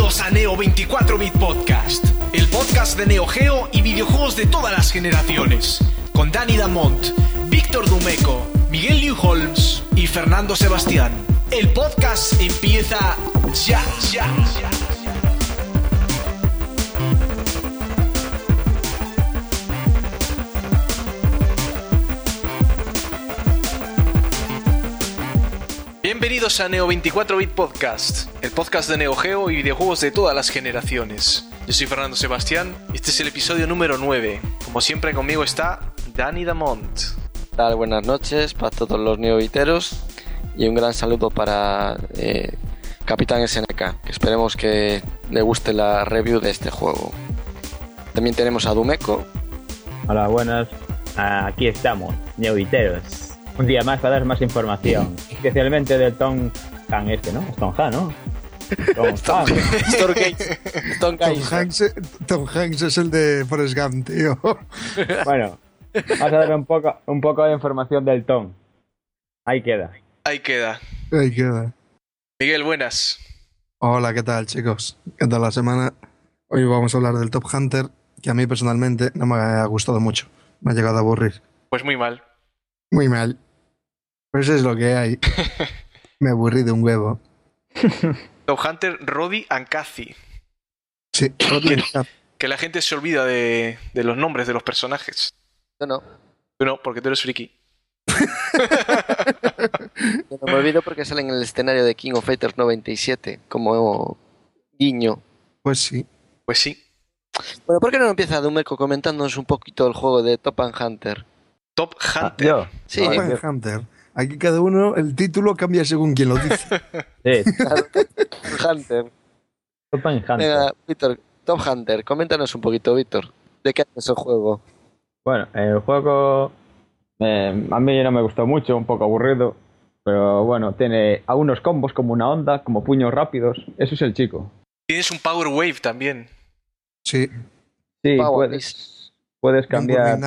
Bienvenidos a Neo 24-Bit Podcast, el podcast de Neo Geo y videojuegos de todas las generaciones, con Dani Damont, Víctor Dumeco, Miguel Liu Holmes y Fernando Sebastián. El podcast empieza ya. Bienvenidos a Neo 24-Bit Podcast, el podcast de Neo Geo y videojuegos de todas las generaciones. Yo soy Fernando Sebastián y este es el episodio número 9. Como siempre conmigo está Dani Damont. Tal, buenas noches para todos los neoviteros y un gran saludo para Capitán SNK, que esperemos que le guste la review de este juego. También tenemos a Dumeco. Hola, buenas. Aquí estamos, neoviteros. Un día más para dar más información, especialmente del Tom Han ¿no? Es Tom Han, ¿no? Tom Hanks es el de Forrest Gump, tío. Bueno, vamos a darle un poco de información del Tom. Ahí queda. Ahí queda. Miguel, buenas. Hola, ¿qué tal, chicos? ¿Qué tal la semana? Hoy vamos a hablar del Top Hunter, que a mí personalmente no me ha gustado mucho. Me ha llegado a aburrir. Pues muy mal. Muy mal. Pues es lo que hay. Me aburrí de un huevo. Top Hunter, Roddy and Cathy. Sí, Roddy and Cathy. Que la gente se olvida de los nombres de los personajes. Yo no. Tú no, porque tú eres friki. Yo no me olvido porque sale en el escenario de King of Fighters 97 como guiño. Pues sí. Bueno, ¿por qué no empieza Dumeco comentándonos un poquito el juego de Top Hunter? Top Hunter. Yo. Sí, Top Hunter. Aquí cada uno, el título cambia según quien lo dice. Sí, claro, Top Hunter. Top Hunter. Venga, Víctor, Top Hunter, coméntanos un poquito, Víctor. ¿De qué es el juego? Bueno, el juego a mí no me gustó mucho, un poco aburrido. Pero bueno, tiene algunos combos como una onda, como puños rápidos. Eso es el chico. Tienes un Power Wave también. Sí. Sí, Power puedes cambiar.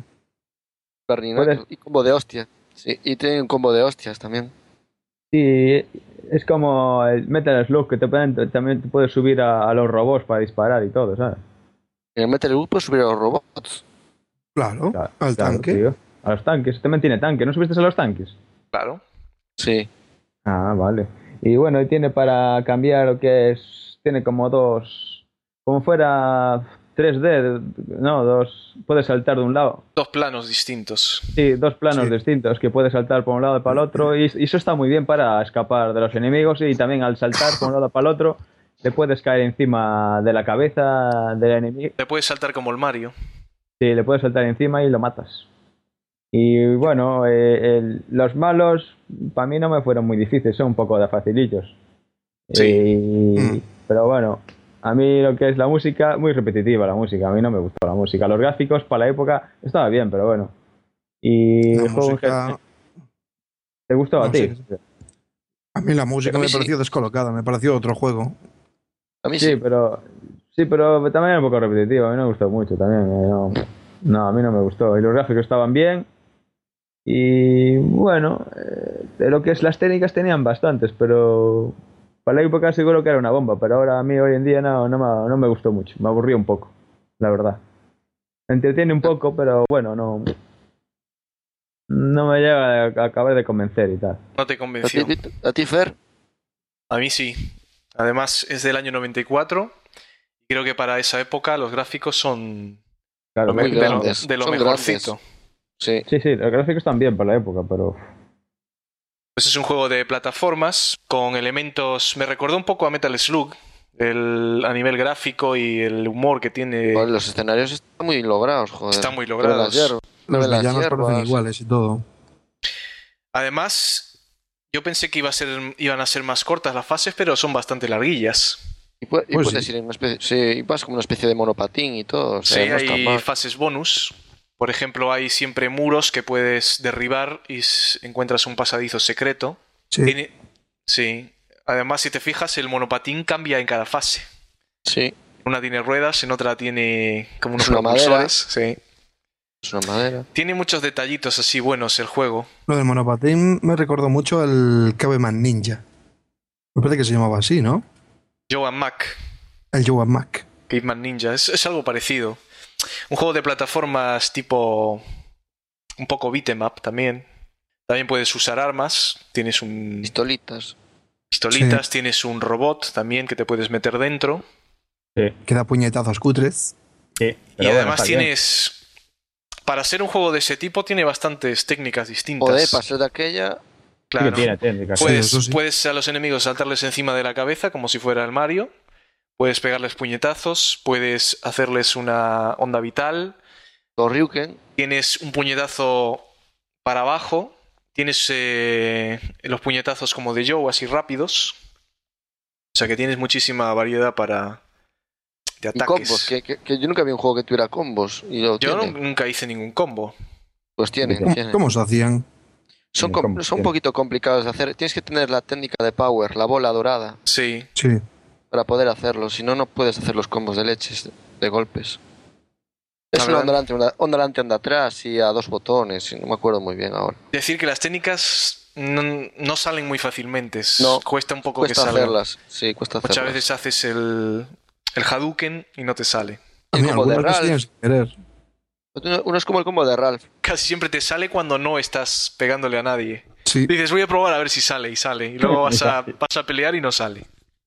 Y combo de hostia. Sí, y tiene un combo de hostias también. Sí, es como el Metal Slug, que también te puedes subir a los robots para disparar y todo, ¿sabes? En el Metal Slug puedes subir a los robots. Claro, al tanque. Tío. A los tanques, también tiene tanque. ¿No subiste a los tanques? Claro. Sí. Ah, vale. Y bueno, y tiene para cambiar lo que es... Tiene como dos... Como fuera 3D, no, dos... Puedes saltar de un lado. Dos planos distintos. Sí, dos planos distintos que puedes saltar por un lado y para el otro. Y eso está muy bien para escapar de los enemigos. Y también al saltar por un lado para el otro, te puedes caer encima de la cabeza del enemigo. Te puedes saltar como el Mario. Sí, le puedes saltar encima y lo matas. Y bueno, los malos para mí no me fueron muy difíciles, son un poco de facilillos. Sí. Pero bueno, a mí lo que es la música, muy repetitiva la música, a mí no me gustó la música. Los gráficos para la época estaba bien, pero bueno. Y La el juego música... ¿Te gustó a ti? Sí. A mí la música me pareció descolocada, me pareció otro juego. A mí Sí, sí. pero también era un poco repetitiva, a mí no me gustó mucho también. No, a mí no me gustó. Y los gráficos estaban bien. Y bueno, de lo que es las técnicas tenían bastantes, pero para la época seguro que era una bomba. Pero ahora a mí hoy en día no me gustó mucho, me aburrió un poco, la verdad. Me entretiene un poco, pero bueno, no me llega a acabar de convencer y tal. No te convenció. ¿A ti, Fer? A mí sí. Además es del año 94. Y creo que para esa época los gráficos son Claro, muy grandes. de lo Son mejorcito. grandes. Sí. sí, los gráficos están bien para la época, pero... Pues es un juego de plataformas con elementos... Me recordó un poco a Metal Slug, a nivel gráfico y el humor que tiene. Joder, los escenarios están muy logrados, joder. Están muy logrados. Los villanos parecen iguales y todo. Además, yo pensé que iban a ser más cortas las fases, pero son bastante larguillas. Y Pues puedes ir en una especie... Sí, vas como una especie de monopatín y todo. O sea, Sí, no está hay mal. fases bonus. Por ejemplo, hay siempre muros que puedes derribar y encuentras un pasadizo secreto. Sí. Sí. Además, si te fijas, el monopatín cambia en cada fase. Sí. Una tiene ruedas, en otra tiene como unos Es una propulsores. Sí. Es una madera. Tiene muchos detallitos así buenos el juego. Lo del monopatín me recordó mucho al Caveman Ninja. Me parece que se llamaba así, ¿no? Joan Mac. El Joe Mac. Caveman Ninja. Es algo parecido. Un juego de plataformas tipo... un poco beat'em up también. También puedes usar armas. Tienes un... Pistolitas. Pistolitas, tienes un robot también que te puedes meter dentro. Sí, Que da puñetazos cutres. sí. Y Pero bueno, además está bien. tienes... Para ser un juego de ese tipo tiene bastantes técnicas distintas. Joder, para ser de aquella... Sí Claro. que tiene técnicas. Puede- eso sí. Puedes a los enemigos saltarles encima de la cabeza como si fuera el Mario. Puedes pegarles puñetazos. Puedes hacerles una onda vital. Los Ryuken. Tienes un puñetazo para abajo. Tienes los puñetazos como de Joe, así rápidos. O sea que tienes muchísima variedad de Y ataques. combos. Que yo nunca vi un juego que tuviera combos. Y lo Yo tienen. nunca hice ningún combo. Pues tienen. ¿Cómo se hacían? Son, Tienen combos, son un tienen. poquito complicados de hacer. Tienes que tener la técnica de power, la bola dorada, Sí. Sí. para poder hacerlo. Si no, no puedes hacer los combos de leches, de golpes. La Es una verdad- onda adelante, onda atrás y a 2 botones. Y no me acuerdo muy bien ahora. Decir que las técnicas no salen muy fácilmente. No, Cuesta un poco Cuesta que salgan. hacerlas. Sí, cuesta Muchas hacerlas. veces haces el Hadouken y no te sale. A El mí combo de algunos los Ralph. tienes que querer. Uno es como el combo de Ralph. Casi siempre te sale cuando no estás pegándole a nadie. Sí. Dices, voy a probar a ver si sale, y sale. Y luego Exacto. vas a pelear y no sale.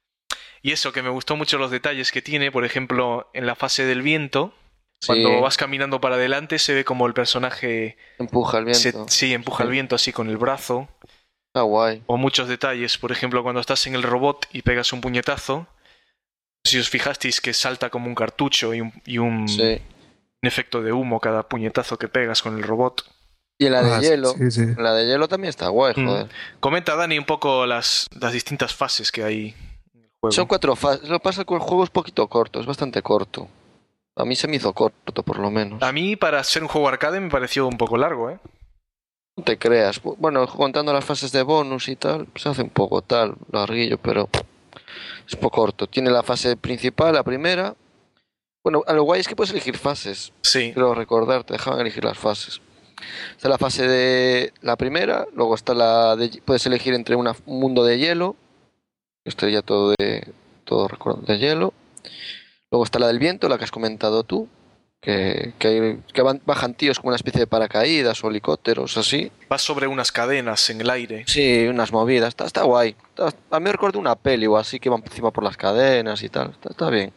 Y eso, que me gustó mucho los detalles que tiene, por ejemplo, en la fase del viento, cuando Sí, vas caminando para adelante, se ve como el personaje empuja el viento. sí, empuja el viento así con el brazo. Está guay. O muchos detalles, por ejemplo, cuando estás en el robot y pegas un puñetazo, si os fijasteis que salta como un cartucho y un Sí. efecto de humo cada puñetazo que pegas con el robot. Y en la de hielo. Sí, sí. En la de hielo también está guay, Mm. joder. Comenta, Dani, un poco las distintas fases que hay en el juego. Son 4 fases. Lo que pasa es que el juego es poquito corto, es bastante corto. A mí se me hizo corto, por lo menos. A mí, para ser un juego arcade, me pareció un poco largo, ¿eh? No te creas. Bueno, contando las fases de bonus y tal, se hace un poco tal, larguillo, pero es poco corto. Tiene la fase principal, la primera. Bueno, a lo guay es que puedes elegir fases. Sí. Quiero recordar, te dejaban elegir las fases. Está la fase de la primera, luego está la de... Puedes elegir entre un mundo de hielo. Esto ya todo recuerdo de hielo. Luego está la del viento, la que has comentado tú. Que bajan tíos como una especie de paracaídas o helicópteros, así. Vas sobre unas cadenas en el aire. Sí, unas movidas. Está guay. A mí me recuerdo una peli o así que van encima por las cadenas y tal. Está bien.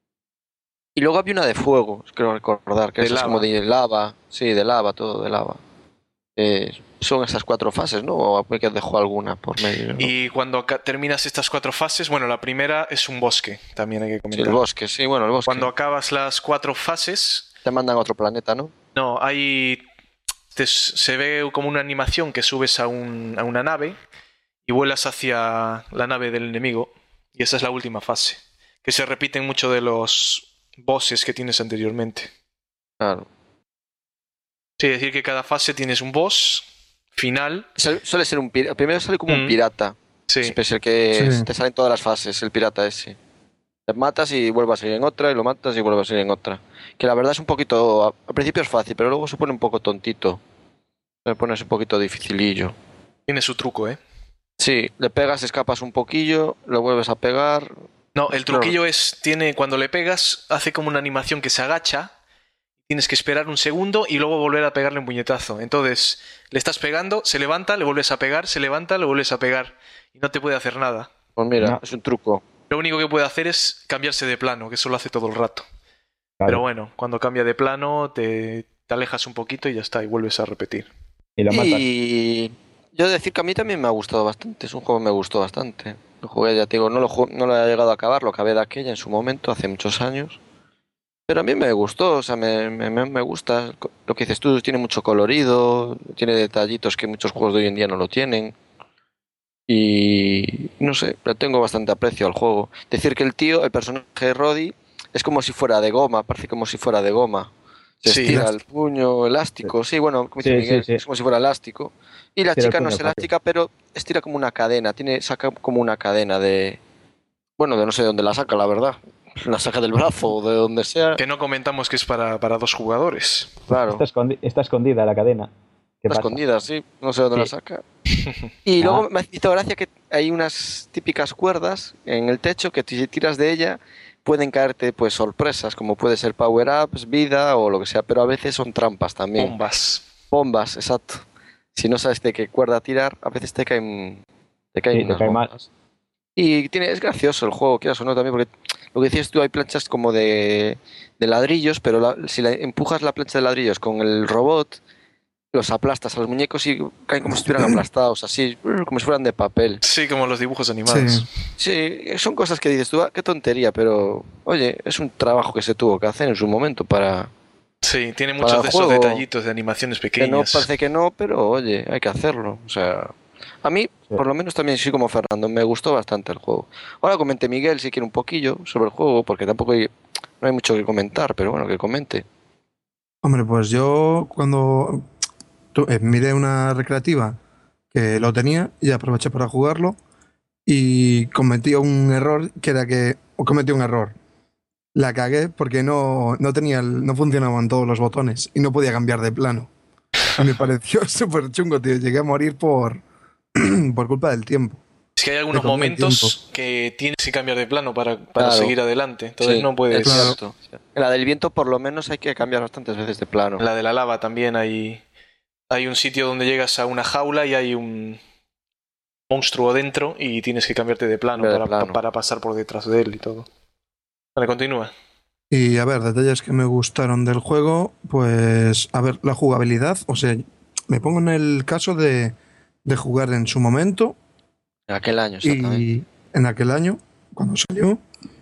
Y luego había una de fuego, creo recordar, que De esa es lava. como de lava. Sí, de lava, todo de lava. Son esas 4 fases, ¿no? O me que dejó alguna por medio, ¿no? Y cuando terminas estas 4 fases, bueno, la primera es un bosque, también hay que Sí, comentar. el bosque, sí, bueno, el bosque. Cuando acabas las 4 fases, Te mandan a otro planeta, ¿no? no, se ve como una animación que subes a una nave y vuelas hacia la nave del enemigo. Y esa es la última fase. Que se repiten mucho de los bosses que tienes anteriormente. Claro. Sí, decir que cada fase tienes un boss final. Suele ser un pirata. Primero sale como un Mm. pirata. Sí, Es el que Sí. te sale en todas las fases, el pirata ese. Te matas y vuelves a seguir en otra, y lo matas y vuelves a seguir en otra. Que la verdad es un poquito... Al principio es fácil, pero luego se pone un poco tontito. Se pone un poquito dificilillo. tiene su truco, ¿eh? Sí, le pegas, escapas un poquillo, lo vuelves a pegar. No, el truquillo cuando le pegas, hace como una animación que se agacha. Tienes que esperar un segundo y luego volver a pegarle un puñetazo. Entonces, le estás pegando, se levanta, le vuelves a pegar, se levanta, le vuelves a pegar. Y no te puede hacer nada. Pues mira, No. es un truco. Lo único que puede hacer es cambiarse de plano, que eso lo hace todo el rato. Claro. Pero bueno, cuando cambia de plano, te alejas un poquito y ya está, y vuelves a repetir. Y lo matas. Y yo he de decir que a mí también me ha gustado bastante. Es un juego que me gustó bastante. Lo jugué, ya te digo, no lo he llegado a acabar, lo acabé de aquella en su momento, hace muchos años. Pero a mí me gustó, o sea, me gusta. Lo que dices tú, tiene mucho colorido, tiene detallitos que muchos juegos de hoy en día no lo tienen. Y no sé, le tengo bastante aprecio al juego. Decir que el personaje de Roddy, es como si fuera de goma, parece como si fuera de goma. Se Sí. estira el puño elástico, sí, bueno, como dice Sí, Miguel, sí. es como si fuera elástico. Y la Estira el chica no puño es fácil. elástica, pero estira como una cadena, saca como una cadena de... Bueno, de no sé de dónde la saca, la verdad. La saca del brazo o de donde sea. Que no comentamos que es para 2 jugadores. Claro. Está escondida la cadena. ¿Qué Está pasa? escondida, sí. No sé dónde la Sí. saca. Y Ah. luego me hizo gracia que hay unas típicas cuerdas en el techo que si tiras de ella, pueden caerte pues sorpresas, como puede ser power-ups, vida o lo que sea, pero a veces son trampas también. Bombas, exacto. Si no sabes de qué cuerda tirar, a veces te caen unas bombas. Y es gracioso el juego, quieras o no, también, porque lo que decías tú, hay planchas como de ladrillos, pero si empujas la plancha de ladrillos con el robot, los aplastas a los muñecos y caen como si estuvieran aplastados, así, como si fueran de papel. Sí, como los dibujos animados. Sí, son cosas que dices tú, qué tontería, pero oye, es un trabajo que se tuvo que hacer en su momento para... Sí, tiene muchos de esos detallitos de animaciones pequeñas. Que no, parece que no, pero oye, hay que hacerlo. O sea, a mí, por lo menos también soy como Fernando, me gustó bastante el juego. Ahora comente Miguel si quiere un poquillo sobre el juego, porque tampoco no hay mucho que comentar, pero bueno, que comente. Hombre, pues yo cuando miré una recreativa que lo tenía y aproveché para jugarlo y cometí un error La cagué porque no funcionaban todos los botones y no podía cambiar de plano. Y me pareció súper chungo, tío. Llegué a morir por culpa del tiempo. Es que hay algunos momentos que tienes que cambiar de plano para seguir adelante. Entonces no puedes... Claro. En la del viento por lo menos hay que cambiar bastantes veces de plano. En la de la lava también hay un sitio donde llegas a una jaula y hay un monstruo dentro y tienes que cambiarte de plano para pasar por detrás de él y todo. Vale, continúa. Y a ver, detalles que me gustaron del juego, pues, a ver, la jugabilidad, o sea, me pongo en el caso de jugar en su momento. En aquel año, exactamente. Y en aquel año, cuando salió.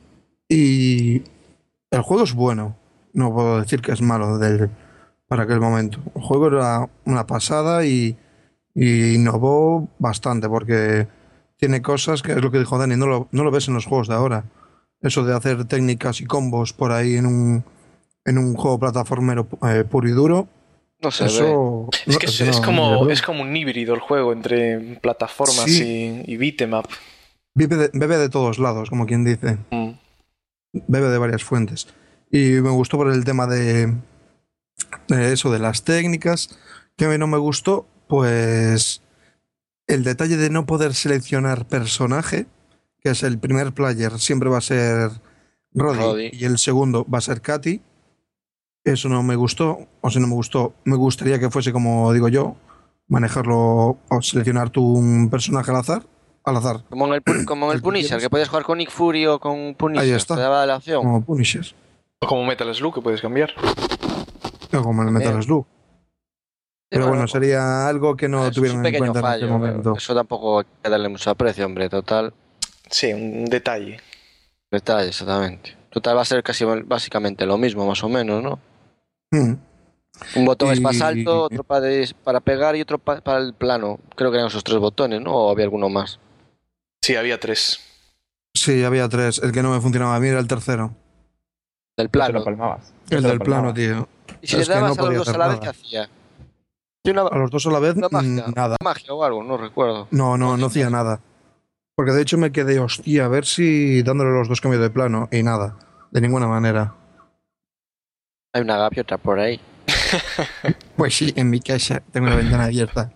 Y el juego es bueno, no puedo decir que es malo para aquel momento. El juego era una pasada y innovó bastante, porque tiene cosas que es lo que dijo Dani, no lo ves en los juegos de ahora. Eso de hacer técnicas y combos por ahí en un juego plataformero puro y duro. No sé. Es como un híbrido el juego entre plataformas y beat'em up. Bebe de todos lados, como quien dice. Bebe de varias fuentes. Y me gustó por el tema de eso, de las técnicas. Que a mí no me gustó, pues el detalle de no poder seleccionar personaje, que es el primer player, siempre va a ser Roddy. Y el segundo va a ser Katy. Eso no me gustó, o si no me gustó, me gustaría que fuese como digo yo, manejarlo o seleccionar tú un personaje al azar. Como en el Punisher, que podías jugar con Nick Fury o con Punisher. Ahí está. Te daba la opción. Como Punisher. O como Metal Slug, que puedes cambiar. O como el Metal Slug. Pero bueno, sería algo que no tuvieron en cuenta en este momento. Eso tampoco hay que darle mucho aprecio, hombre, total. Sí, un detalle. Detalle, exactamente. Total va a ser básicamente lo mismo, más o menos, ¿no? Un botón es para salto, otro para pegar y otro para el plano. Creo que eran esos 3 botones, ¿no? ¿O había alguno más? Sí, había 3. Sí, había 3. El que no me funcionaba a mí era el tercero. Del plano. El del plano, tío. ¿Y si le dabas a los dos a la vez, qué hacía? A los dos a la vez, nada. Magia o algo, no recuerdo. No hacía nada. Porque de hecho me quedé, hostia, a ver si dándole los dos cambios de plano. Y nada, de ninguna manera. Hay una gaviota por ahí. Pues sí, en mi casa tengo una ventana abierta.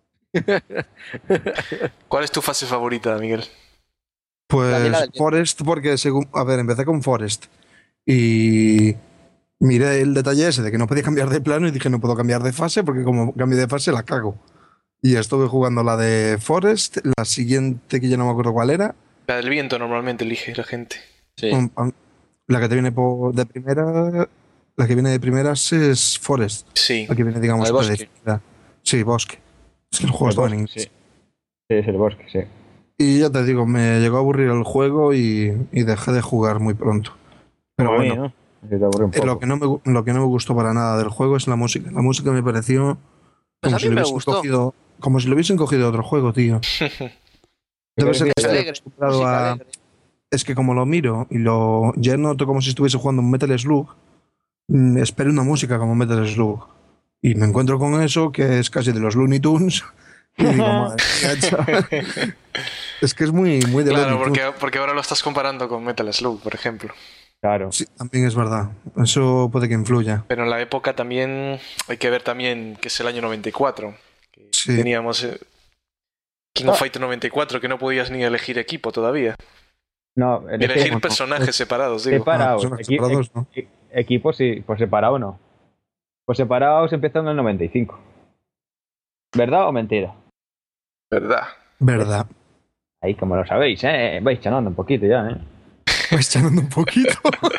¿Cuál es tu fase favorita, Miguel? Pues Forest, porque empecé con Forest. Y miré el detalle ese de que no podía cambiar de plano y dije no puedo cambiar de fase porque como cambio de fase la cago. Y estuve jugando la de Forest, la siguiente que ya no me acuerdo cuál era. La del viento normalmente elige la gente. Sí. La que te viene de primera... La que viene de primeras es Forest. Sí. La que viene, digamos, bosque. Sí, bosque. Es que el juego está en inglés. Sí, es el bosque, sí. Y ya te digo, me llegó a aburrir el juego y dejé de jugar muy pronto. Pero Como bueno, a mí, ¿no? Que te aburre un poco. lo que no me gustó para nada del juego es la música. La música me pareció Pues a mí me gustó. Como si lo hubiesen cogido de otro juego, tío. Debe ser que estoy acostumbrado a... Es que como lo miro y ya noto como si estuviese jugando un Metal Slug, espero una música como Metal Slug. Y me encuentro con eso, que es casi de los Looney Tunes. Y digo, madre mía, chaval. Es que es muy de Claro, Looney Tunes. porque ahora lo estás comparando con Metal Slug, por ejemplo. Claro. Sí, también es verdad. Eso puede que influya. Pero en la época también hay que ver también que es el año 94. Que Sí. Teníamos King of Fighters 94, que no podías ni elegir equipo todavía. No, elegir personajes separados, digo. Separados. Separados, ¿no? Equipos sí, por separado no. Por separado se empezó en el 95. ¿Verdad o mentira? Verdad. Ahí como lo sabéis, vais chanando un poquito ya, Vais chanando un poquito.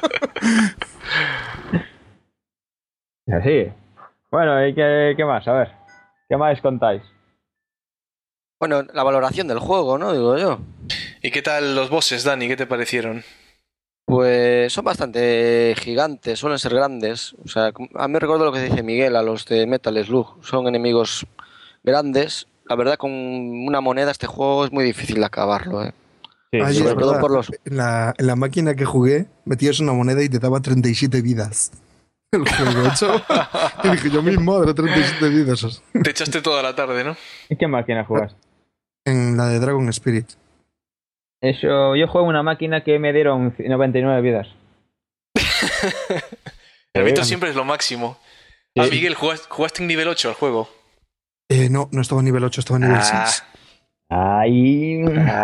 Así. Bueno, ¿y qué más? A ver, ¿qué más contáis? Bueno, la valoración del juego, ¿no? Digo yo. ¿Y qué tal los bosses, Dani? ¿Qué te parecieron? Pues son bastante gigantes, suelen ser grandes. O sea, a mí me recuerdo lo que dice Miguel, a los de Metal Slug. Son enemigos grandes. La verdad, con una moneda este juego es muy difícil de acabarlo, ¿eh? Sí, Ay, sobre es todo verdad. por los... En la máquina que jugué, metías una moneda y te daba 37 vidas. El juego hecho. Y dije yo, mi madre, 37 vidas. Te echaste toda la tarde, ¿no? ¿Y qué máquina jugaste? En la de Dragon Spirit. Yo juego una máquina que me dieron 99 vidas. El Víctor siempre es lo máximo. Sí. Ah, Miguel, ¿jugaste en nivel 8 al juego? No estaba en nivel 8, estaba en nivel 6. Ahí.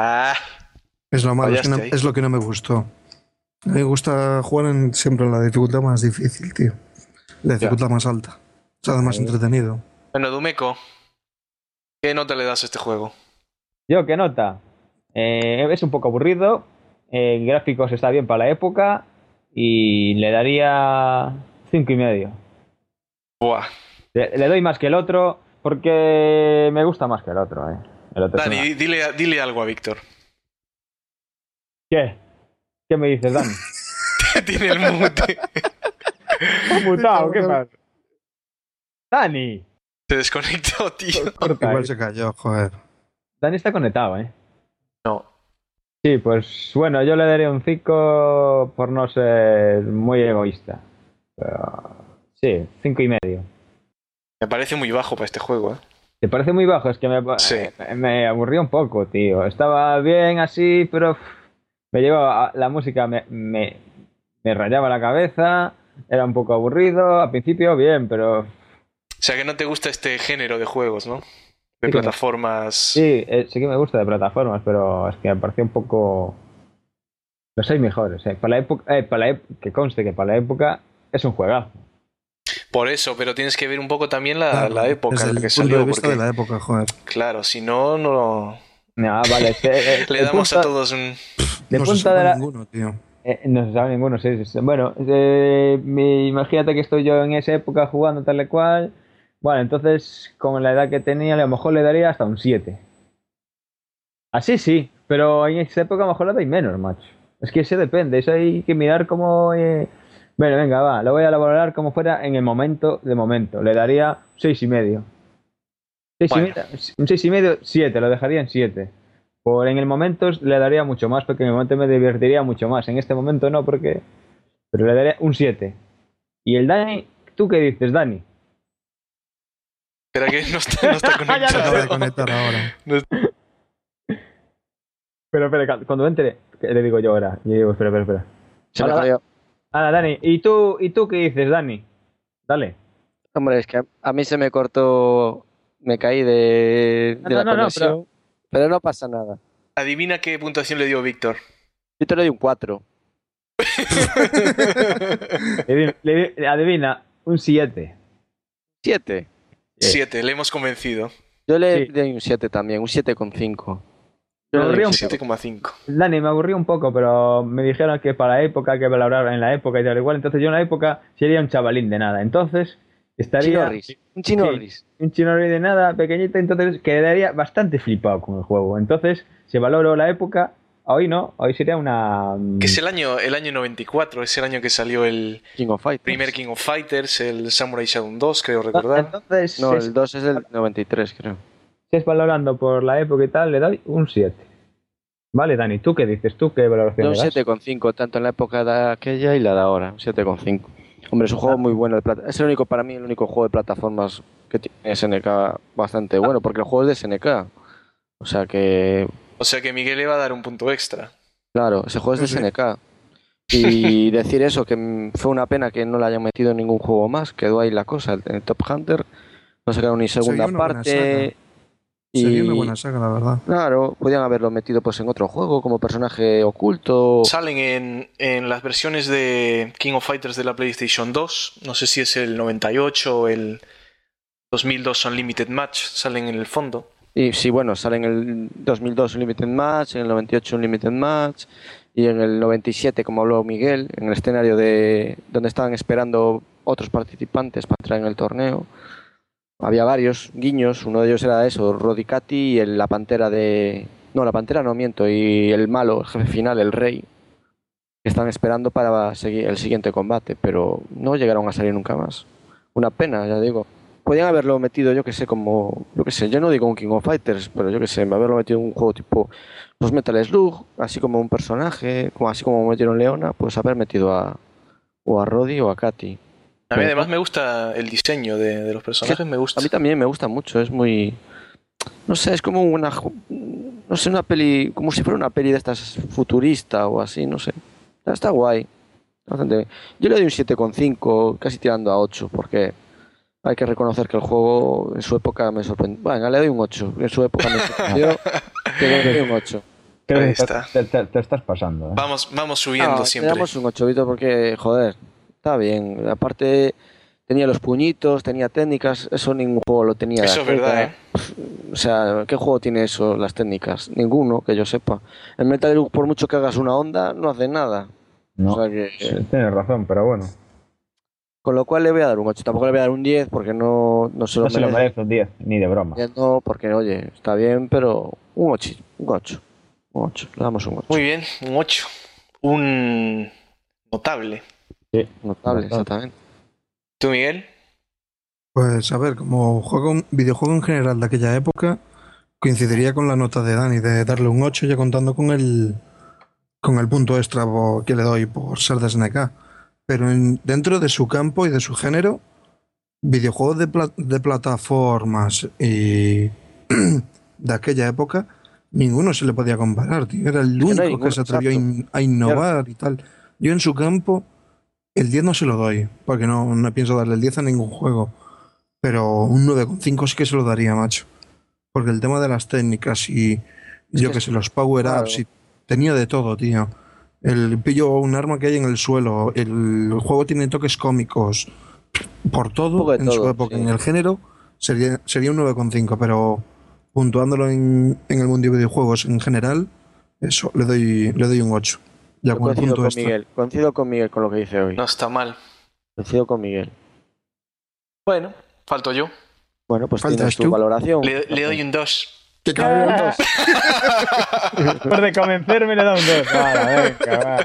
Es lo malo, Fallaste ahí. es lo que no me gustó. Me gusta jugar siempre en la dificultad más difícil, tío. La dificultad más alta. O sea, más entretenido. Bueno, Dumeco, ¿qué nota le das a este juego? ¿Yo qué nota? Es un poco aburrido. Gráficos está bien para la época. Y le daría 5,5. Buah. Le doy más que el otro. Porque me gusta más que el otro, El otro es Dani, dile algo a Víctor. ¿Qué? ¿Qué me dices, Dani? Tiene el mute. ¿Has mutado? ¿Qué pasa? ¡Dani! Se desconectó, tío. Corta, Igual se cayó, joder. Dani está conectado, No. Sí, pues bueno, yo le daría un 5 por no ser muy egoísta. Pero, sí, 5,5. Me parece muy bajo para este juego, ¿eh? ¿Te parece muy bajo? Es que Sí. me aburrió un poco, tío. Estaba bien así, pero me llevaba la música, me rayaba la cabeza, era un poco aburrido. Al principio bien, pero... O sea que no te gusta este género de juegos, ¿no? De Sí, plataformas. Sí, sí que me gusta de plataformas, pero es que me pareció un poco... Los hay mejores, Para la época, que conste que para la época es un juegazo. Por eso, pero tienes que ver un poco también la época en la que desde el punto salió. de vista Porque, de la época, joder. claro, si no, no... No, vale. Le damos a todos un... De No se punta sabe de la... ninguno, tío. No se sabe ninguno, sí. Bueno, imagínate que estoy yo en esa época jugando tal y cual. Bueno, entonces con la edad que tenía, a lo mejor le daría hasta un 7. Así sí, pero en esa época a lo mejor le doy menos, macho. Es que eso depende, eso hay que mirar cómo... Bueno, venga, va, lo voy a elaborar como fuera en el momento de momento. Le daría 6,5. Bueno. Un 6,5, 7, lo dejaría en 7. En el momento le daría mucho más, porque en el momento me divertiría mucho más. En este momento no, porque... Pero le daría un 7. Y el Dani, ¿tú qué dices, Dani? Espera que no está Se acaba de conectado. conectar ahora. Pero espera, cuando entre, le digo yo ahora. Y digo, espera. Se me Hola, jodió. Ahora, Dani, ¿y tú qué dices, Dani? Dale. Hombre, es que a mí se me cortó, me caí de la conexión, pero no pasa nada. Adivina qué puntuación le dio Víctor. Yo te le doy un 4. Adivina, un 7. 7. 7, le hemos convencido. Yo le Sí. doy un 7 también, un 7,5. Me Yo le doy aburrí un un 7. 7,5. Dani, me aburrí un poco, pero me dijeron que para la época, que valorar en la época y tal igual. Entonces yo en la época sería un chavalín de nada. Entonces estaría... Chinorris. Un chinorris. Sí, un chinorri de nada, pequeñito, entonces quedaría bastante flipado con el juego. Entonces, si valoro la época, hoy no, hoy sería una... Que es el año 94, es el año que salió el King of Fighters. primer King of Fighters, el Samurai Shodown 2, creo recordar. Entonces, No, el 2 es del 93, creo. si es valorando por la época y tal, le doy un 7. Vale, Dani, ¿tú qué dices? ¿Tú qué valoración No, un le das? 7,5, tanto en la época de aquella y la de ahora. Un 7,5. Hombre, es un juego muy bueno. Es el único, para mí, el único juego de plataformas que tiene SNK bastante bueno, porque el juego es de SNK. O sea que, O sea que Miguel le va a dar un punto extra. claro, ese juego es de SNK. Y decir eso, que fue una pena que no le hayan metido en ningún juego más. Quedó ahí la cosa. El Top Hunter no sacaron ni segunda Sería una buena parte. Sería una buena saga, la verdad. Claro, podían haberlo metido pues en otro juego como personaje oculto. Salen en las versiones de King of Fighters de la PlayStation 2. No sé si es el 98 o el 2002 Unlimited Match. Salen en el fondo. Y sí, bueno, salen en el 2002 Unlimited Match, en el 98 Unlimited Match y en el 97, como habló Miguel, en el escenario de donde estaban esperando otros participantes para entrar en el torneo. Había varios guiños, uno de ellos era eso, Roddy Cathy y la pantera de... No, la pantera no, miento, y el malo, el jefe final, el rey, que están esperando para seguir el siguiente combate, pero no llegaron a salir nunca más. Una pena, ya digo. Podían haberlo metido, yo que sé, yo no digo un King of Fighters, pero yo que sé, haberlo metido en un juego tipo pues Metal Slug, así como un personaje, así como metieron Leona, pues haber metido a Roddy o a Cathy. A mí además me gusta el diseño de los personajes, me gusta. A mí también me gusta mucho, es muy... No sé, es como una peli, como si fuera una peli de estas futurista o así, no sé. Está guay. Bastante bien. Yo le doy un 7,5, casi tirando a 8, porque hay que reconocer que el juego en su época me sorprendió. Bueno, le doy un 8, en su época me sorprendió, pero le doy un 8. Creo que te estás pasando. Vamos subiendo siempre. Le damos un 8, Vito, porque, joder, está bien. Aparte, tenía los puñitos, tenía técnicas, eso ningún juego lo tenía. Eso es verdad, ¿eh? O sea, ¿qué juego tiene eso, las técnicas? Ninguno, que yo sepa. En Metal Gear, por mucho que hagas una onda, no hace nada. No, o sea que, tienes razón, pero bueno. Con lo cual le voy a dar un 8. Tampoco le voy a dar un 10 porque no se lo merece. No se lo merece un 10, ni de broma. No, porque, oye, está bien, pero un 8. Un 8. Le damos un 8. Muy bien, un 8. Un notable. Sí, notable, exactamente. ¿Tú, Miguel? Pues a ver, como videojuego en general de aquella época, coincidiría con la nota de Dani de darle un 8, ya contando con el punto extra que le doy por ser de SNK. Pero dentro de su campo y de su género, videojuegos de plataformas y de aquella época, ninguno se le podía comparar, tío. Era el único que se atrevió a innovar y tal. Yo en su campo, el 10 no se lo doy, porque no pienso darle el 10 a ningún juego. Pero un 9,5 sí que se lo daría, macho. Porque el tema de las técnicas y yo que sé, los power-ups, y tenía de todo, tío. Pillo un arma que hay en el suelo, el juego tiene toques cómicos, por todo, en su época, sí. En el género, sería un 9,5, pero puntuándolo en el mundo de videojuegos en general, eso, le doy un 8. Ya con coincido con Miguel, coincido con Miguel con lo que dice hoy. No está mal. Coincido con Miguel. Bueno, falto yo. Bueno, pues tienes tu valoración. Le doy un 2. ¿Qué cabrón? Por de convencerme le da un 2. Venga, va.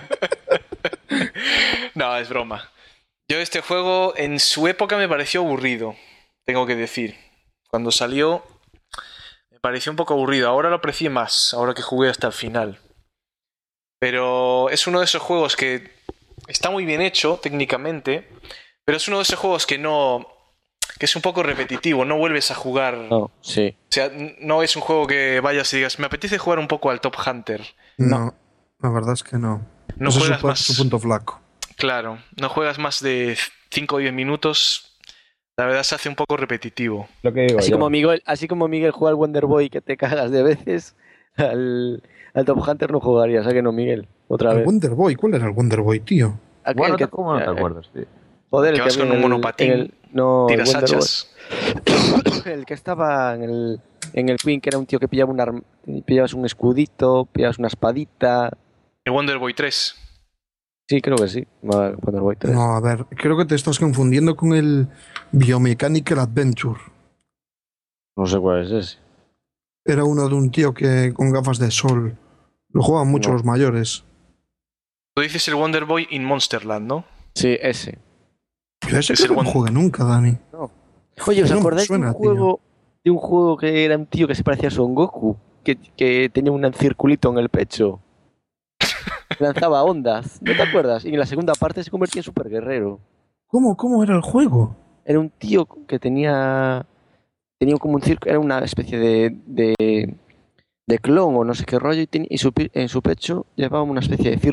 No, es broma. Yo este juego en su época me pareció aburrido, tengo que decir. Cuando salió me pareció un poco aburrido. Ahora lo aprecié más, ahora que jugué hasta el final. Pero es uno de esos juegos que está muy bien hecho técnicamente, pero es uno de esos juegos que es un poco repetitivo, no vuelves a jugar. No, sí. O sea, no es un juego que vayas y digas, me apetece jugar un poco al Top Hunter. No, la verdad es que no. No juegas más. Su punto flaco. Claro, no juegas más de 5 o 10 minutos. La verdad se hace un poco repetitivo. Lo que digo así como Miguel juega al Wonder Boy que te cagas de veces, al Top Hunter no jugarías, ¿a que no, Miguel? Otra vez. ¿El Wonder Boy? ¿Cuál era el Wonder Boy, tío? ¿Cómo no te acuerdas, tío? Joder, que vas con un monopatín, tiras hachas. El que estaba en el Queen, que era un tío que pillabas un escudito, pillabas una espadita. El Wonder Boy 3. Sí, creo que sí. Wonder Boy 3. No, a ver, creo que te estás confundiendo con el Biomechanical Adventure. No sé cuál es ese. Era uno de un tío que con gafas de sol. Lo juegan mucho los mayores. Tú dices el Wonder Boy in Monsterland, ¿no? Sí, ese. Yo ese creo que no jugué nunca, Dani. No. Oye, ¿os acordáis de un juego que era un tío que se parecía a Son Goku? Que tenía un circulito en el pecho. Lanzaba ondas. ¿No te acuerdas? Y en la segunda parte se convertía en super guerrero. ¿Cómo era el juego? Era un tío que tenía como un circo, era una especie de clon o no sé qué rollo, y en su pecho llevaba una especie de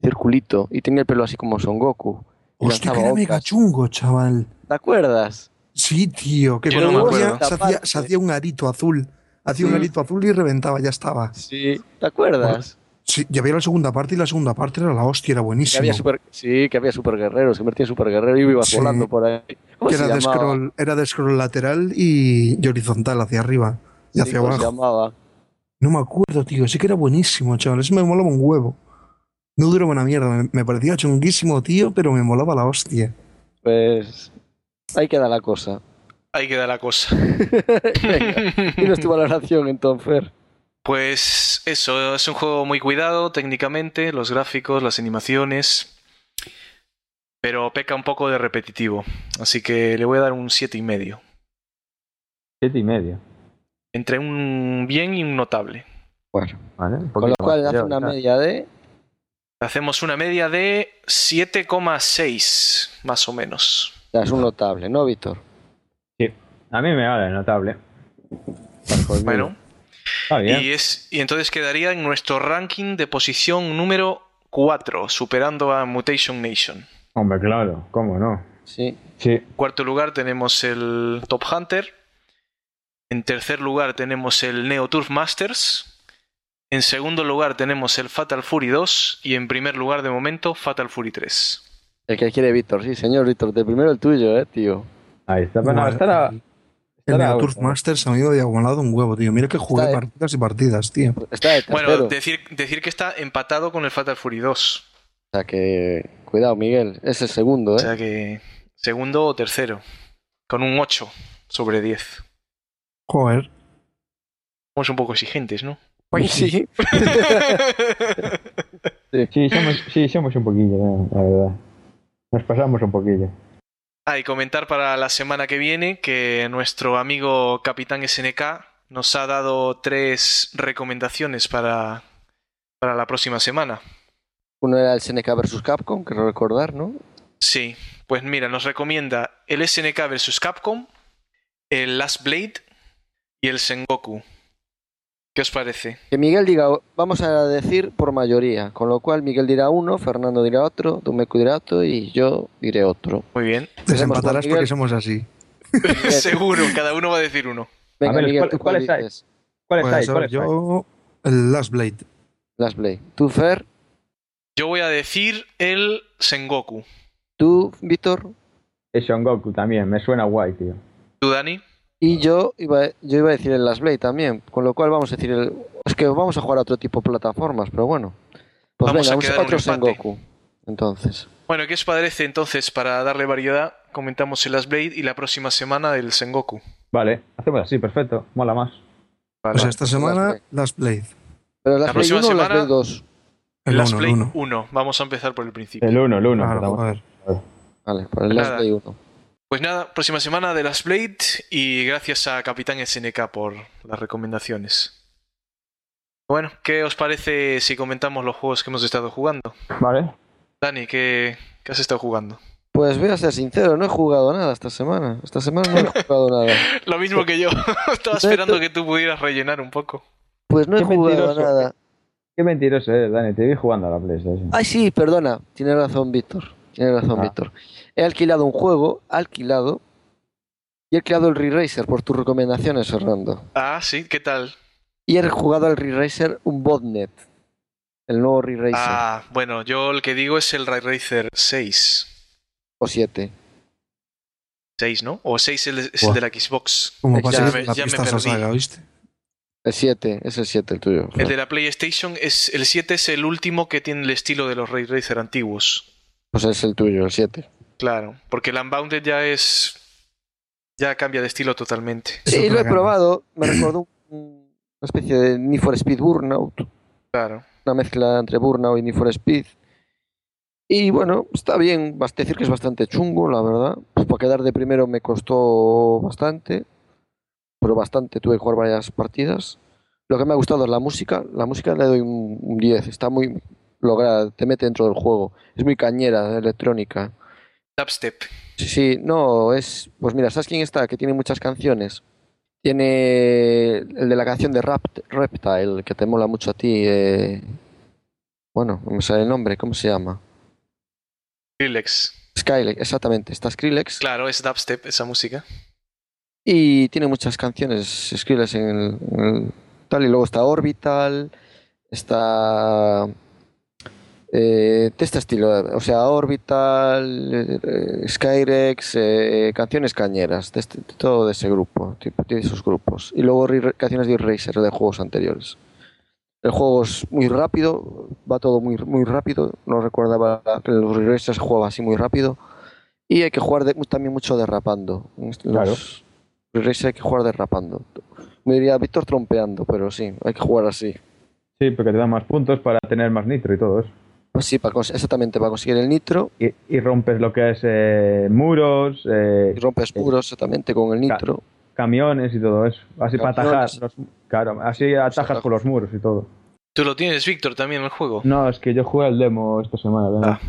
circulito, y tenía el pelo así como Son Goku. Hostia, que era mega chungo, chaval. ¿Te acuerdas? Sí, tío, que Yo con no me la acuerdo. se hacía un arito azul. Hacía un arito azul y reventaba, ya estaba. Sí, ¿te acuerdas? Sí, ya había la segunda parte y la segunda parte era la hostia, era buenísimo. Que había super guerreros, se convertía en super guerrero y ibas Sí. volando por ahí. ¿Cómo Que se llamaba? era de scroll lateral y horizontal hacia arriba y Sí, hacia ¿cómo se abajo. llamaba? No me acuerdo, tío. Sí que era buenísimo, chaval. Eso me molaba un huevo. No duró buena mierda. Me parecía chunguísimo, tío, pero me molaba la hostia. Pues ahí queda la cosa. Ahí queda la cosa. Venga, dinos tu valoración entonces, Fer. Pues eso, es un juego muy cuidado técnicamente, los gráficos, las animaciones, pero peca un poco de repetitivo. Así que le voy a dar un 7,5. 7,5. Entre un bien y un notable. Bueno, Vale, un con lo poquito cual más hace que yo, una ¿sabes? media de... Hacemos una media de 7,6, más o menos. Ya, es un notable, ¿no, Víctor? Sí. A mí me vale, notable. Pues Bueno, está bien. y entonces quedaría en nuestro ranking de posición número 4, superando a Mutation Nation. Hombre, claro, ¿cómo no? Sí. Sí. En cuarto lugar tenemos el Top Hunter. En tercer lugar tenemos el Neo Turf Masters. En segundo lugar tenemos el Fatal Fury 2. Y en primer lugar, de momento, Fatal Fury 3. El que quiere Víctor, sí, señor Víctor. De primero el tuyo, tío. Ahí está. Bueno, Guau, estará. el Neo Turf Masters a mí me había molado un huevo, tío. Mira que jugué Está- partidas y partidas, tío. Está de tercero. Bueno, decir que está empatado con el Fatal Fury 2. O sea que... Cuidado, Miguel. Es el segundo, O sea que segundo o tercero. Con un 8/10. Joder. Somos un poco exigentes, ¿no? Pues sí. Sí, somos un poquillo, la verdad. Nos pasamos un poquillo. Y comentar para la semana que viene que nuestro amigo Capitán SNK nos ha dado 3 recomendaciones para la próxima semana. Uno era el SNK vs Capcom, quiero recordar, ¿no? Sí, pues mira, nos recomienda el SNK vs Capcom, el Last Blade y el Sengoku. ¿Qué os parece? Que Miguel diga, vamos a decir por mayoría, con lo cual Miguel dirá uno, Fernando dirá otro, Dumeco dirá otro y yo diré otro. Muy bien. Desempatarás Miguel. porque somos así. Seguro, cada uno va a decir uno. Venga, A ver, Miguel, ¿tú ¿cuál cuál estáis? dices? ¿Cuál Pues estáis? a ¿Cuál ver, estáis? yo el Last Blade. Last Blade. Tú, Fer, Yo voy a decir el Sengoku. tú, Víctor, Es Son Goku también, me suena guay, tío. ¿Tú, Dani? y yo iba a decir el Last Blade también, con lo cual vamos a decir el... Es que vamos a jugar a otro tipo de plataformas, pero bueno. Pues Vamos venga, a quedar un otro empate. Sengoku. Entonces, Bueno, ¿qué os parece entonces? Para darle variedad, comentamos el Last Blade y la próxima semana el Sengoku. Vale, hacemos así, perfecto. Mola más. Pues esta pues semana Blade. Last Blade. ¿pero Last La Blade próxima 1 o Last semana- Blade 2? El Last 1, el Blade 1. 1. Vamos a empezar por el principio. El 1, Claro, estamos- joder. Vale, por el Last Nada. Blade 1. Pues nada, próxima semana de Last Blade y gracias a Capitán SNK por las recomendaciones. Bueno, ¿qué os parece si comentamos los juegos que hemos estado jugando? Vale. Dani, ¿qué has estado jugando? Pues voy a ser sincero, no he jugado nada esta semana. Esta semana no he jugado nada. Lo mismo que yo. Estaba esperando que tú pudieras rellenar un poco. Pues no he Qué jugado mentiroso. nada. Qué mentiroso eres, Dani. Te vi jugando a la PlayStation. Ay, sí, perdona. Tiene razón, Víctor. Tiene razón, Ah. Víctor. He alquilado un juego, y he alquilado el Re-Racer por tus recomendaciones, Fernando. Ah, sí, ¿qué tal? Y he jugado al Re-Racer un botnet. El nuevo Re-Racer. Ah, bueno, yo el que digo es el Ray Racer 6. O 7. 6, ¿no? O 6 es el Buah. de la Xbox. Como Ya pasa me- la ya me pista esa perdí. saga, ¿oíste? El 7, es el 7 el tuyo. El de la PlayStation es el 7 es el último que tiene el estilo de los Ray Racer antiguos. Pues es el tuyo, el 7. Claro, porque el Unbounded ya cambia de estilo totalmente. Es Sí, otra lo he gama. probado. Me recordó una especie de Need for Speed Burnout. Claro. Una mezcla entre Burnout y Need for Speed. Y bueno, está bien. Vas a decir que es bastante chungo, la verdad. Pues para quedar de primero me costó bastante. Pero bastante, tuve que jugar varias partidas. Lo que me ha gustado es la música. La música le doy un 10. Está muy lograda, te mete dentro del juego. Es muy cañera, electrónica. Dubstep. Sí, sí, no, es... Pues mira, ¿sabes quién está? Que tiene muchas canciones. Tiene el de la canción de Reptile, que te mola mucho a ti. Bueno, no me sale el nombre, ¿cómo se llama? Skrillex. Skrillex, exactamente. Está Skrillex. Claro, es dubstep esa música. Y tiene muchas canciones escritas en el tal. Y luego está Orbital, está de este estilo, o sea, Orbital, Skyrex, canciones cañeras, de todo de ese grupo, tipo de esos grupos. Y luego canciones de Eraser de juegos anteriores. El juego es muy rápido, va todo muy, muy rápido. No recordaba que los Eraser se jugaba así muy rápido. Y hay que jugar también mucho derrapando. Claro. Hay que jugar derrapando. Me diría Víctor trompeando, pero sí, hay que jugar así. Sí, porque te dan más puntos para tener más nitro y todo eso. Pues sí, exactamente, para conseguir el nitro. Y rompes lo que es muros. Y rompes muros exactamente con el nitro. Camiones y todo eso. Así para atajar. Claro, así atajas por los muros y todo. ¿Tú lo tienes, Víctor, también el juego? No, es que yo jugué el demo esta semana. Vale.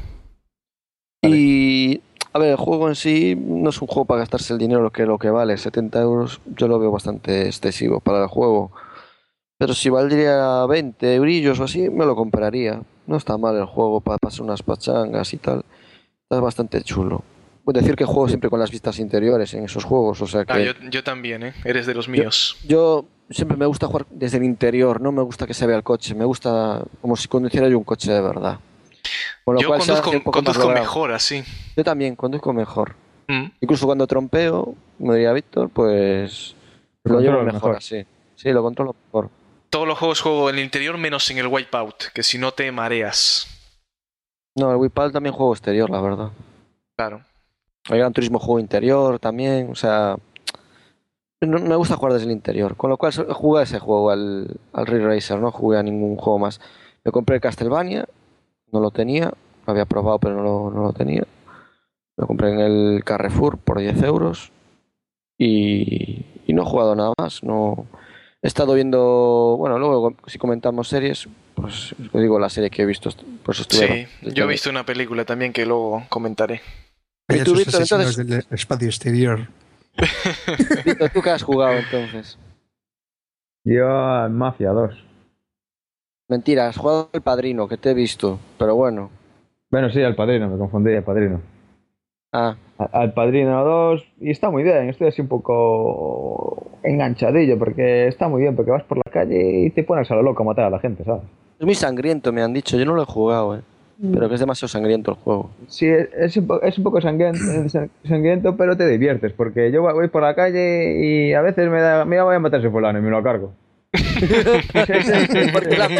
Y a ver, el juego en sí no es un juego para gastarse el dinero lo que vale. 70 euros yo lo veo bastante excesivo para el juego. Pero si valdría 20 eurillos o así, me lo compraría. No está mal el juego para pasar unas pachangas y tal. Está bastante chulo. Puedo decir que juego siempre con las vistas interiores en esos juegos, o sea que... yo también, ¿eh? Eres de los míos. Yo siempre me gusta jugar desde el interior, no me gusta que se vea el coche. Me gusta como si conduciera yo un coche de verdad. Yo conduzco mejor así. Yo también conduzco mejor. Incluso cuando trompeo, como diría Víctor, pues lo llevo mejor así. Sí, lo controlo mejor. Todos los juegos juego en el interior menos en el Wipeout, que si no te mareas. No, el Wipeout también juego exterior, la verdad. Claro. El Gran Turismo juego interior también, o sea... No, me gusta jugar desde el interior, con lo cual jugué ese juego al Ridge Racer, no jugué a ningún juego más. Me compré el Castlevania, no lo tenía, lo había probado pero no lo tenía. Lo compré en el Carrefour por 10 euros y no he jugado nada más, no... He estado viendo, bueno, luego si comentamos series, pues os digo la serie que he visto, pues estuve... Sí, yo he visto una película también que luego comentaré. ¿Y tú, Víctor, entonces? Del espacio exterior. Víctor, ¿tú qué has jugado entonces? Yo al Mafia 2. Mentira, has jugado al Padrino, que te he visto, pero bueno. Bueno, sí, al Padrino, me confundí, al Padrino. Al Padrino 2, y está muy bien, estoy así un poco enganchadillo, porque está muy bien, porque vas por la calle y te pones a lo loco a matar a la gente, ¿sabes? Es muy sangriento, me han dicho, yo no lo he jugado, pero que es demasiado sangriento el juego. Sí, es un poco sangriento, pero te diviertes, porque yo voy por la calle y a veces mira, voy a matar a ese fulano y me lo cargo. Porque la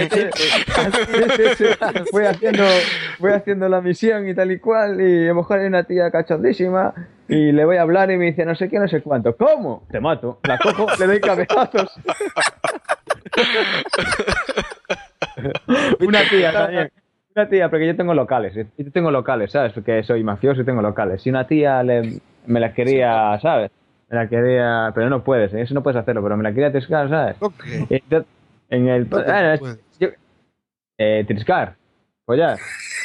voy haciendo la misión y tal y cual, y a lo mejor hay una tía cachondísima y le voy a hablar y me dice no sé qué, no sé cuánto. ¿Cómo? Te mato. La cojo, le doy cabezazos. Una tía también. Una tía, porque yo tengo locales. Yo tengo locales, ¿sabes? Porque soy mafioso y tengo locales. Si una tía me la quería, ¿sabes? Me la quería... Pero no puedes, eso no puedes hacerlo, pero me la quería triscar, ¿sabes? Okay. Entonces, en el... triscar. Follar.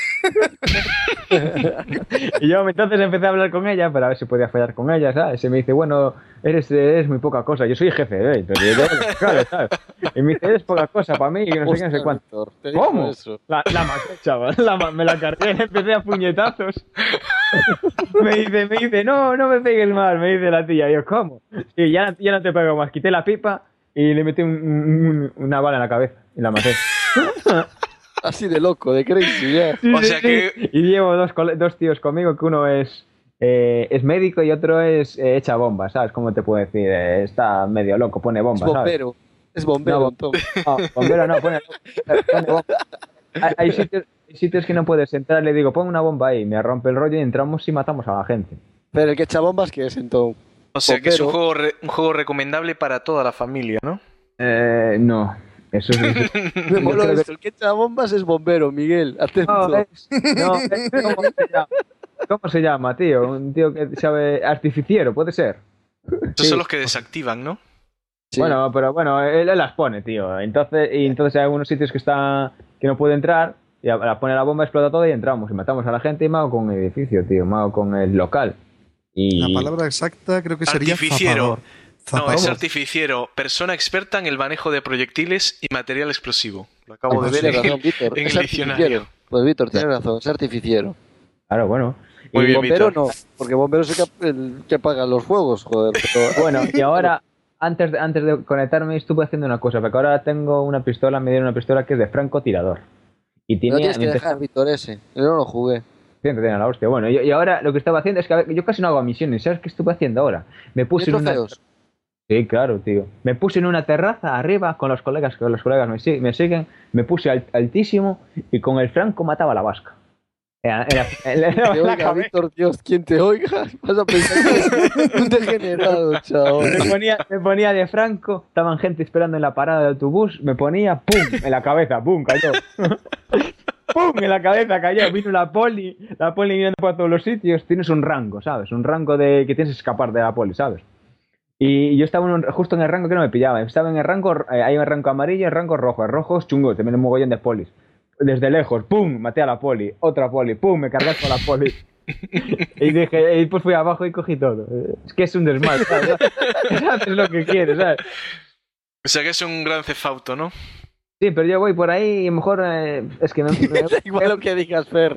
Y yo entonces empecé a hablar con ella para ver si podía follar con ella, ¿sabes? Y me dice, bueno, eres muy poca cosa. Yo soy jefe, pero yo claro, ¿sabes? Y me dice, eres poca cosa para mí y no sé qué, no sé cuánto. ¿Cómo? La maté, chaval. Me la cargué, empecé a puñetazos. me dice, no me pegues más, me dice la tía. Y yo, ¿cómo? Y ya no te pego más. Quité la pipa y le metí una bala en la cabeza y la maté. Así de loco, de crazy, ya. Sí, o sea que... Y llevo dos tíos conmigo, que uno es médico y otro es echa bombas, ¿sabes? ¿Cómo te puedo decir? Está medio loco, pone bombas, es bombero, ¿sabes? Es bombero, no, bombero no, pone bombas. Hay sitios que no puedes entrar, le digo, pon una bomba ahí, me rompe el rollo y entramos y matamos a la gente. Pero el que echa bombas, ¿qué es entonces? O sea bombero. Que es un juego recomendable para toda la familia, ¿no? No. Eso es... Me moló esto. El que echa bombas es bombero, Miguel. Atento. ¿Cómo se llama, tío? Un tío que sabe... Artificiero, puede ser. Estos son los que desactivan, ¿no? Sí. Bueno, pero él las pone, tío. Entonces hay algunos sitios que no puede entrar y la pone la bomba, explota todo y entramos y matamos a la gente y mago con el edificio, tío. Mago con el local. Y... La palabra exacta creo que sería zapador. No, es artificiero, persona experta en el manejo de proyectiles y material explosivo. Lo acabo de ver razón, Víctor, en el diccionario. Pues Víctor, tienes razón, es artificiero. Claro, bueno. Muy bien, bombero Víctor. No, porque bombero es el que apaga los fuegos, joder. Pero... Bueno, y ahora, antes de conectarme, estuve haciendo una cosa, porque ahora tengo una pistola, me dieron una pistola que es de francotirador. Y tiene, no tienes que dejar, Víctor, ese. Yo no lo jugué. Tiene la hostia. Bueno, y ahora lo que estaba haciendo es que yo casi no hago misiones. ¿Sabes qué estuve haciendo ahora? Me puse en una... Sí, claro, tío. Me puse en una terraza arriba con los colegas, que los colegas me siguen. Me puse altísimo y con el franco mataba a la vasca. Te oiga, Víctor, Dios, ¿quién te oiga? Vas a pensar que es un degenerado, chaval. Me ponía de franco, estaban gente esperando en la parada de autobús, me ponía, ¡pum! En la cabeza, ¡pum! Cayó. ¡Pum! En la cabeza cayó, vino la poli mirando por todos los sitios. Tienes un rango, ¿sabes? Un rango de que tienes que escapar de la poli, ¿sabes? Y yo estaba justo en el rango que no me pillaba. Estaba en el rango, hay un rango amarillo y el rango rojo. El rojo es chungo, también un mogollón de polis. Desde lejos, ¡pum! Maté a la poli. Otra poli, ¡pum! Me cargué con la poli. Y pues fui abajo y cogí todo. Es que es un desmadre, ¿sabes? Haces lo que quieres, ¿sabes? O sea que es un gran cefauto, ¿no? Sí, pero yo voy por ahí y mejor es que da igual lo que digas, Fer.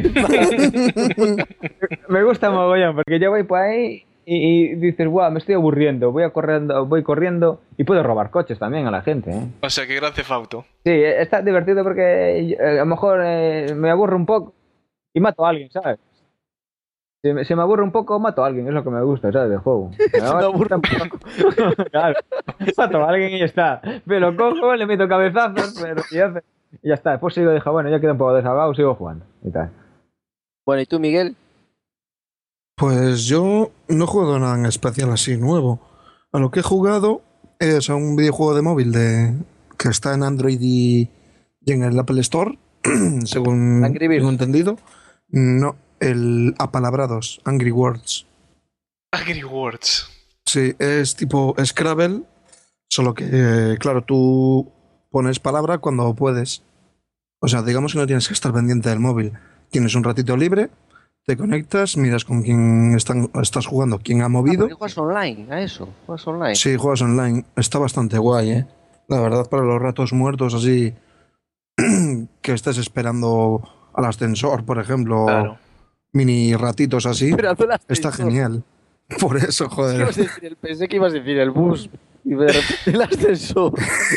Me gusta mogollón porque yo voy por ahí y dices, guau, me estoy aburriendo, voy corriendo y puedo robar coches también a la gente, ¿eh? O sea que gran cefauto. Sí, está divertido porque a lo mejor me aburro un poco y mato a alguien, ¿sabes? Si me aburre un poco, mato a alguien, es lo que me gusta, ¿sabes? Del juego. Me aburre un poco. Claro, mato a alguien y ya está. Me lo cojo, le meto cabezazos, pero y ya está. Después sigo y digo, bueno, ya quedo un poco desahogado, sigo jugando y tal. Bueno, ¿y tú, Miguel? Pues yo no he jugado nada en especial así nuevo. A lo que he jugado es a un videojuego de móvil que está en Android y en el Apple Store, según tengo entendido. No, el Apalabrados, Angry Words. Angry Words. Sí, es tipo Scrabble, solo que, claro, tú pones palabra cuando puedes. O sea, digamos que no tienes que estar pendiente del móvil. Tienes un ratito libre, te conectas, miras con quién estás jugando, quién ha movido. ¿Pero juegas online a eso? ¿Juegas online? Sí, juegas online. Está bastante guay, ¿eh? La verdad, para los ratos muertos así, que estés esperando al ascensor, por ejemplo, claro. Mini ratitos así, está genial. Por eso, joder. Pensé que ibas a decir el bus y de repente el ascensor.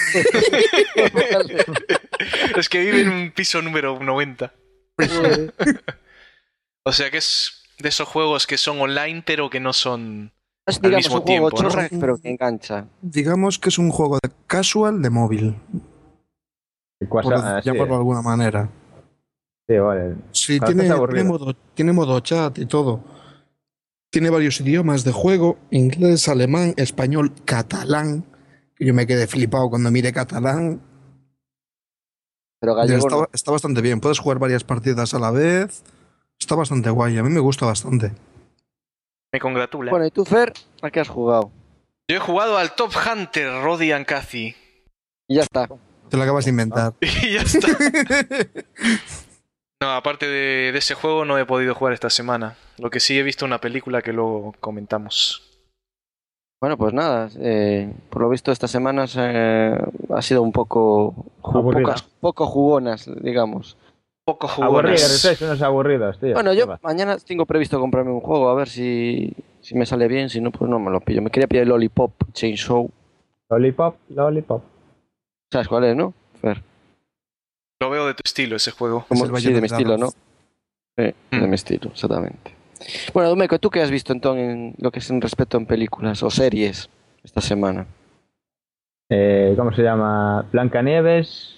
Es que vive en un piso número 90. O sea que es de esos juegos que son online pero que no son al mismo tiempo, ¿no? Pero que engancha. Digamos que es un juego de casual de móvil. Por llamarlo de alguna manera. Sí, vale. Sí, tiene modo chat y todo. Tiene varios idiomas de juego: inglés, alemán, español, catalán. Yo me quedé flipado cuando miré catalán. Pero gallego está bastante bien. Puedes jugar varias partidas a la vez. Está bastante guay. A mí me gusta bastante. Me congratula. Bueno, ¿y tú, Fer? ¿A qué has jugado? Yo he jugado al Top Hunter, Roddy and Cathy. Y ya está. Te lo acabas de inventar. Y ya está. No, aparte de ese juego no he podido jugar esta semana. Lo que sí he visto una película que luego comentamos. Bueno, pues nada. Por lo visto estas semanas ha sido un poco jugonas, digamos. Poco jugonas. Aburridas, tío. Bueno, yo mañana tengo previsto comprarme un juego, a ver si me sale bien. Si no, pues no me lo pillo. Me quería pillar el Lollipop Chainsaw. Lollipop. ¿Sabes cuál es, no, Fer? Lo veo de tu estilo ese juego. Sí, de mi estilo, ¿no? Sí, de mi estilo, exactamente. Bueno, Dumeco, ¿tú qué has visto entonces en lo que es en respecto en películas o series esta semana? ¿Cómo se llama? Blancanieves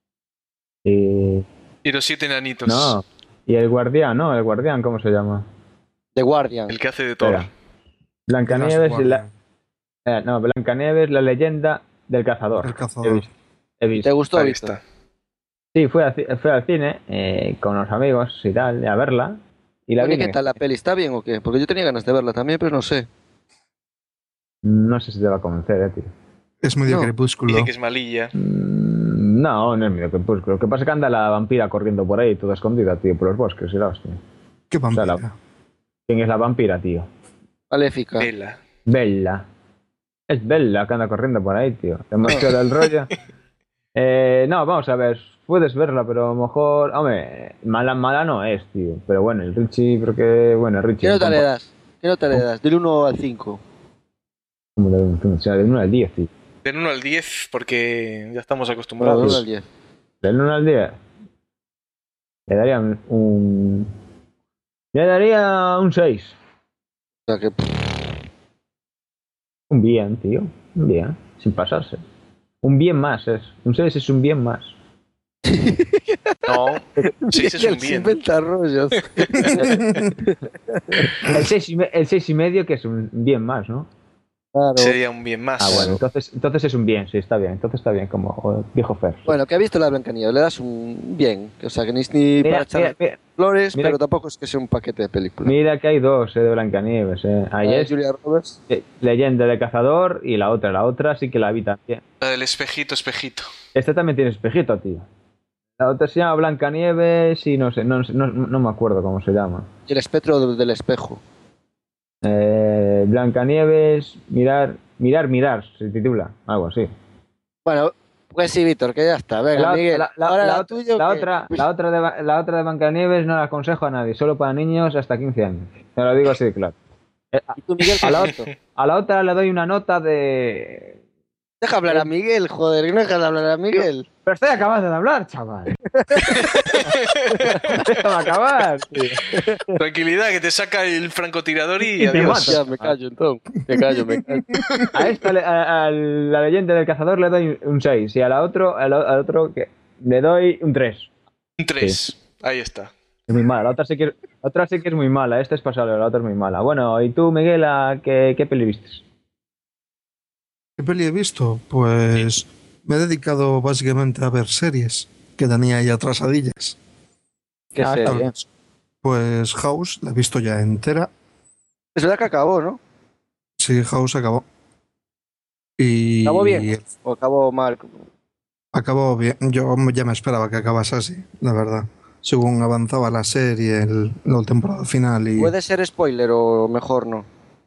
y los 7 enanitos. No, y el guardián, ¿no? El guardián, ¿cómo se llama? The Guardian. El que hace de todo. Blancanieves Blancanieves, la leyenda del cazador. El cazador. He visto. ¿Te gustó? Ahí está. Sí, fui al cine con los amigos y tal, a verla. Y la vi. ¿Qué tal la peli? ¿Está bien o qué? Porque yo tenía ganas de verla también, pero no sé. No sé si te va a convencer, tío. Es medio crepúsculo. Dice que es malilla. No es medio crepúsculo. Lo que pasa es que anda la vampira corriendo por ahí, toda escondida, tío, por los bosques y la hostia. ¿Qué vampira? O sea, ¿quién es la vampira, tío? Maléfica. Bella. Es Bella que anda corriendo por ahí, tío. Demasiado del rollo. No, vamos a ver. puedes verla, pero a lo mejor... Hombre, mala no es, tío. Pero bueno, el Richie, creo que... Bueno, el Richie... ¿Qué nota le das? ¿Qué nota le das? Del 1 al 5. O sea, del 1 al 10, tío. Del 1 al 10, porque ya estamos acostumbrados. Del 1 al 10. Del 1 al 10. Le daría un... Le daría un 6. O sea que... Un bien, tío. Un bien, sin pasarse. Un bien más es. Un 6 es un bien más. No, 6 es un bien. Inventa rollos. El 6 y medio que es un bien más, ¿no? Claro. Sería un bien más. Bueno, entonces es un bien, sí, está bien. Entonces está bien, como dijo Fer. Bueno, que ha visto la Blancanieves, le das un bien. O sea, que ni para echar flores, pero tampoco es que sea un paquete de película. Mira que hay dos de Blancanieves. Ahí es Julia Roberts. Leyenda del Cazador y la otra sí que la vi también. La del espejito. Esta también tiene espejito, tío. La otra se llama Blancanieves y no sé, no me acuerdo cómo se llama. Y el espectro del espejo. Blancanieves, mirar, se titula, algo así. Bueno, pues sí, Víctor, que ya está. Venga, Miguel. La otra de Blancanieves no la aconsejo a nadie, solo para niños hasta 15 años. Te lo digo así de claro. ¿Y tú, Miguel? A la otra le doy una nota de... Deja hablar a Miguel, joder, no dejas de hablar a Miguel. Pero estoy acabando de hablar, chaval. Déjame acabar, tío. Tranquilidad, que te saca el francotirador y te adiós. Ya, me callo, entonces. Me callo. A esta, a la leyenda del cazador le doy un 6 y al otro que le doy un 3. Un 3, Sí. Ahí está. Es muy mala, la otra sí que es muy mala. Esta es pasable, la otra es muy mala. Bueno, ¿y tú, Miguel, qué peli vistes? ¿Qué peli he visto? Pues me he dedicado básicamente a ver series que tenía ahí atrasadillas. ¿Qué serie? Pues House, la he visto ya entera. Es verdad que acabó, ¿no? Sí, House acabó. Y ¿Acabó bien? ¿O acabó mal? acabó bien. Yo ya me esperaba que acabase así, la verdad. Según avanzaba la serie, la temporada final y... ¿Puede ser spoiler o mejor no?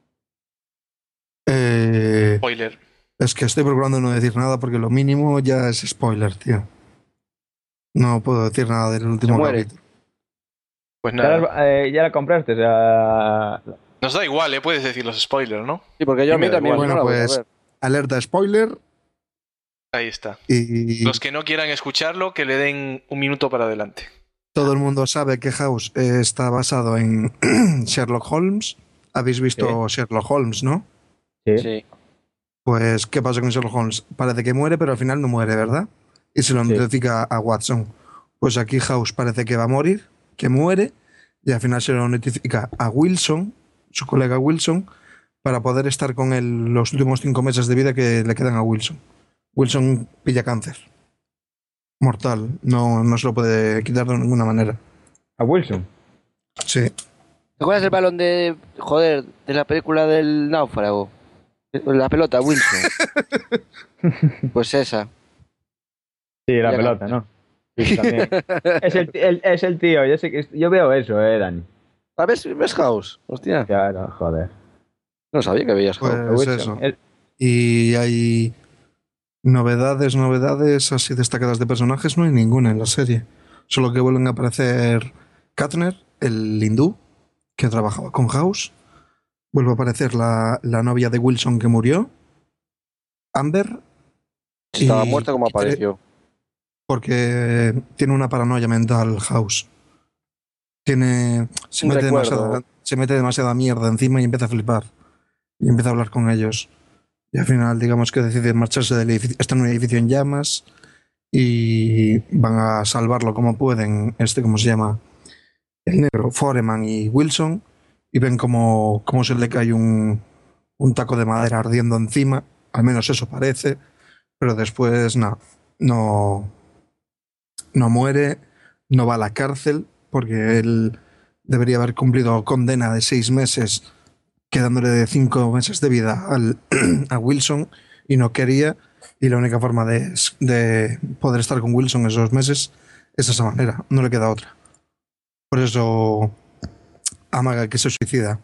Spoiler. Es que estoy procurando no decir nada porque lo mínimo ya es spoiler, tío. No puedo decir nada del último capítulo. Pues nada. Ya la compraste, o sea... Nos da igual, puedes decir los spoilers, ¿no? Sí, porque yo a mí también... Bueno, pues, alerta spoiler. Ahí está. Y los que no quieran escucharlo, que le den un minuto para adelante. Todo el mundo sabe que House está basado en Sherlock Holmes. ¿Habéis visto Sherlock Holmes, no? Sí. Pues, ¿qué pasa con Sherlock Holmes? Parece que muere, pero al final no muere, ¿verdad? Y se lo notifica a Watson. Pues aquí House parece que va a morir, que muere, y al final se lo notifica a Wilson, su colega Wilson, para poder estar con él los últimos 5 meses de vida que le quedan a Wilson. Wilson pilla cáncer. Mortal. No se lo puede quitar de ninguna manera. ¿A Wilson? Sí. ¿Te acuerdas del balón de la película del náufrago? La pelota, Wilson. Pues esa. Sí, la pelota, ¿no? Sí, también. Es el tío, yo veo eso, Dani. ¿A ves House? Hostia. Claro, joder. No sabía que veías House. Pues eso. Y hay novedades así destacadas de personajes, no hay ninguna en la serie. Solo que vuelven a aparecer Katner, el hindú, que trabajaba con House. Vuelve a aparecer la novia de Wilson que murió, Amber. Estaba muerta como apareció. Porque tiene una paranoia mental, House. Se mete demasiada mierda encima y empieza a flipar. Y empieza a hablar con ellos. Y al final, digamos que decide marcharse del edificio. Está en un edificio en llamas y van a salvarlo como pueden. ¿Cómo se llama? El negro, Foreman y Wilson. Y ven cómo se le cae un taco de madera ardiendo encima. Al menos eso parece. Pero después, no muere, no va a la cárcel, porque él debería haber cumplido condena de 6 meses, quedándole de 5 meses de vida a Wilson, y no quería, y la única forma de poder estar con Wilson esos meses es de esa manera, no le queda otra. Por eso amaga que se suicida.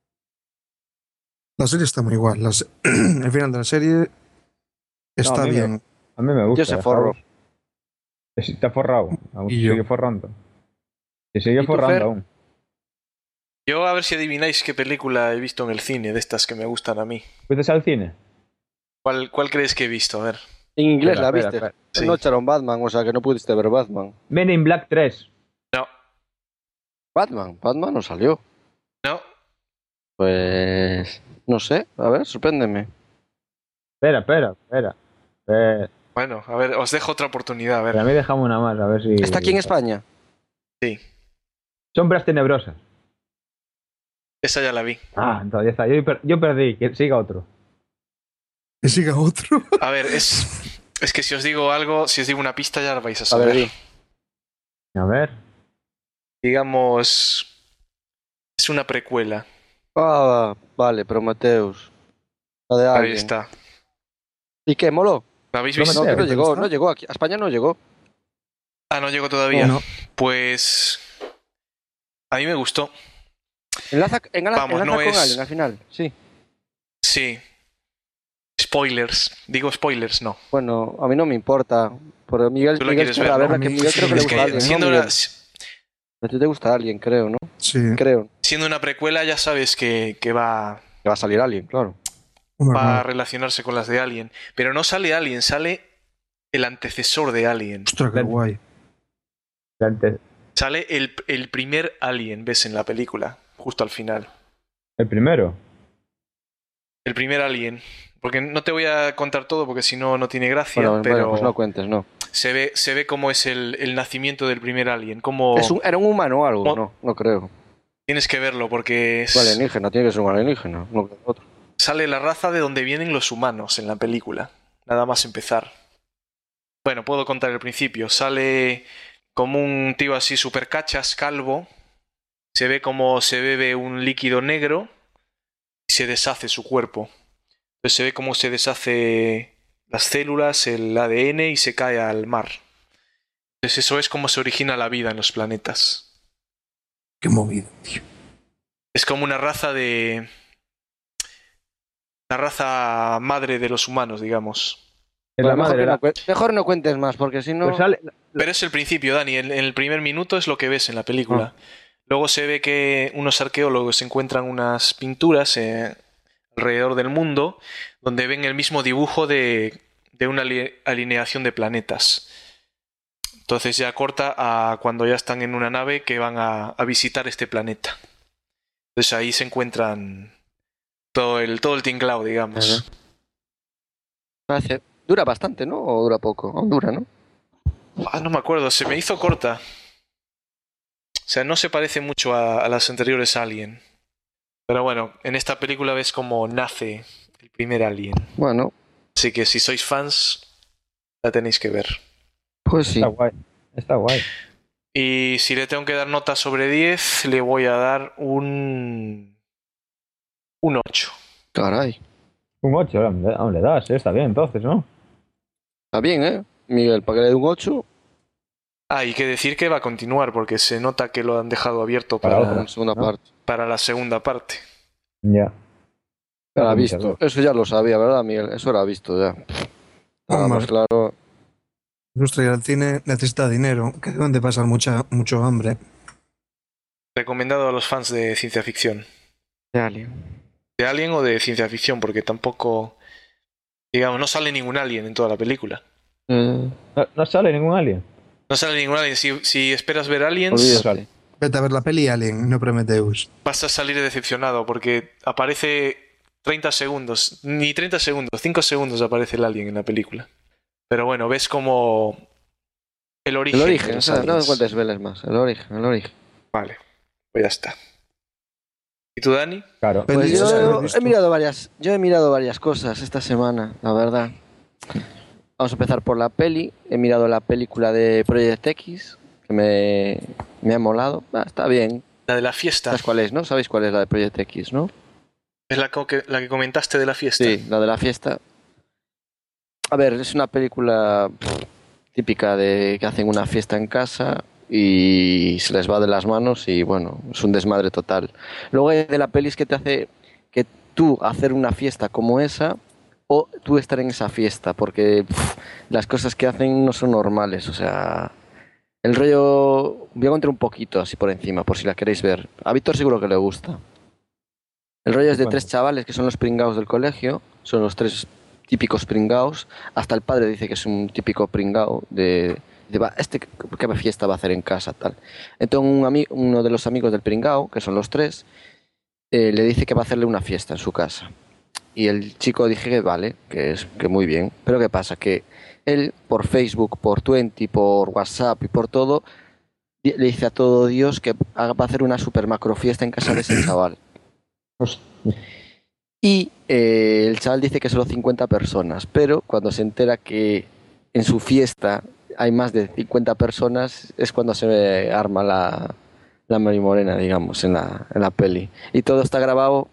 La serie está muy igual. El final de la serie está bien. A mí me gusta. Yo se forro. Está forrado. Aún Y yo. sigue forrando. Se sigue ¿Y tú, forrando Fer? aún. Yo a ver si adivináis qué película he visto en el cine, de estas que me gustan a mí. ¿Fuiste al cine? ¿Cuál crees que he visto? A ver. En inglés Espera, la viste. espera. Sí. No echaron Batman, o sea que no pudiste ver Batman. Men in Black 3. No, Batman no salió. no. Pues... No sé, a ver, sorpréndeme. Espera. Bueno, a ver, os dejo otra oportunidad, a ver. Pero a mí dejamos una más, a ver si... ¿Está aquí en España? Sí, Sombras tenebrosas. esa ya la vi. Ah, entonces ya está. Yo perdí, que siga otro. Que siga otro. A ver, es que si os digo algo, si os digo una pista ya la vais a A saber. ver, di. A ver. Digamos, es una precuela. Ah, vale, Prometheus. La de Ahí Alien. está. ¿Y qué, moló? ¿La habéis No me visto? No, que ¿te no gusta? llegó aquí. A España no llegó. Ah, no llegó todavía. No. Pues a mí me gustó. Enlaza Vamos, no con es- Alien al final, sí. Sí. Spoilers. Digo spoilers, no. Bueno, a mí no me importa. Pero Miguel, Tú la Miguel quieres querrá ver, ¿no? verla, que Miguel creo que le Es gusta que Alien, ¿no, siendo Miguel? una, A ti te gusta Alien, creo, ¿no? Sí. Creo. siendo una precuela ya sabes que va Que va a salir Alien, claro. Hombre, a no. relacionarse con las de Alien. Pero no sale Alien, sale el antecesor de Alien. Ostras, qué guay. Sale el primer Alien, ves en la película, justo al final. El primero. El primer Alien. Porque no te voy a contar todo porque si no, no tiene gracia, Bueno, pero pues no cuentes, no. se ve cómo es el nacimiento del primer Alien. Cómo ¿Era un humano o algo? Oh. No creo. tienes que verlo porque Un alienígena, tiene que ser un alienígena. No otro. sale la raza de donde vienen los humanos en la película. Nada más empezar. Bueno, puedo contar el principio. Sale como un tío así super cachas, calvo. Se ve como se bebe un líquido negro y se deshace su cuerpo. Entonces se ve cómo se deshace las células, el ADN y se cae al mar. Entonces eso es como se origina la vida en los planetas. Qué movido, tío. Es como una raza de... La raza madre de los humanos, digamos. Es la Bueno, madre. mejor no cuentes más, porque si no... Pues sale, Pero es el principio, Dani. En el primer minuto es lo que ves en la película. Luego se ve que unos arqueólogos encuentran unas pinturas alrededor del mundo donde ven el mismo dibujo de una alineación de planetas. Entonces ya corta a cuando ya están en una nave que van a visitar este planeta. Entonces ahí se encuentran todo el tinglao, digamos. Dura bastante, ¿no? ¿O dura poco? Aún dura, ¿no? Ah, no me acuerdo, se me hizo corta. O sea, no se parece mucho a las anteriores Alien. Pero bueno, en esta película ves cómo nace el primer Alien. Bueno, Así que si sois fans, la tenéis que ver. pues sí. está guay. Está guay. Y si le tengo que dar nota sobre 10, le voy a dar un 8. Caray. Un 8, aún le das, está bien entonces, ¿no? Está bien, ¿eh? Miguel, para que le dé un 8, Ah, y que decir que va a continuar, porque se nota que lo han dejado abierto Para para, otra. en segunda ¿no? parte. para la segunda parte. Ya. Ya la ha Muchas visto. gracias. Eso ya lo sabía, ¿verdad, Miguel? Eso era visto ya. Nada Hombre. más claro. Industria del cine necesita dinero, que deben de pasar mucho hambre. Recomendado a los fans de ciencia ficción. De Alien. De Alien o de ciencia ficción, porque tampoco, digamos, no sale ningún Alien en toda la película. No sale ningún alien. No sale ningún Alien. Si esperas ver Aliens, Olvídate. Vete a ver la peli Alien, no Prometheus. vas a salir decepcionado, porque aparece 30 segundos, ni 30 segundos, 5 segundos aparece el Alien en la película. Pero bueno, ves como el origen. El de origen, o los sea, no me aliens. cuentes veles más. El origen. Vale, pues ya está. ¿Y tú, Dani? Claro. Pero Pues Pelis, ya lo he yo visto. he mirado varias cosas esta semana, la verdad. Vamos a empezar por la peli. He mirado la película de Project X, que me ha molado. Está bien. La de la fiesta. ¿Sabes cuál es, no? ¿Sabéis cuál es la de Project X, no? Es la que comentaste de la fiesta. Sí, la de la fiesta. A ver, es una película típica de que hacen una fiesta en casa y se les va de las manos y bueno, es un desmadre total. Luego hay de la peli es que te hace que tú hacer una fiesta como esa o tú estar en esa fiesta, porque las cosas que hacen no son normales, o sea, el rollo, voy a contar un poquito así por encima, por si la queréis ver. A Víctor seguro que le gusta. El rollo es de 3 chavales que son los pringaos del colegio, son los 3 típicos pringaos, hasta el padre dice que es un típico pringao de ¿qué fiesta va a hacer en casa? Tal. Entonces uno de los amigos del pringao, que son los 3, le dice que va a hacerle una fiesta en su casa. Y el chico dije que vale, que muy bien. Pero ¿qué pasa? Que él, por Facebook, por Twenty, por WhatsApp y por todo, le dice a todo Dios que va a hacer una super macro fiesta en casa de ese chaval. Y el chaval dice que solo 50 personas, pero cuando se entera que en su fiesta hay más de 50 personas, es cuando se arma la marimorena, digamos, en la peli. Y todo está grabado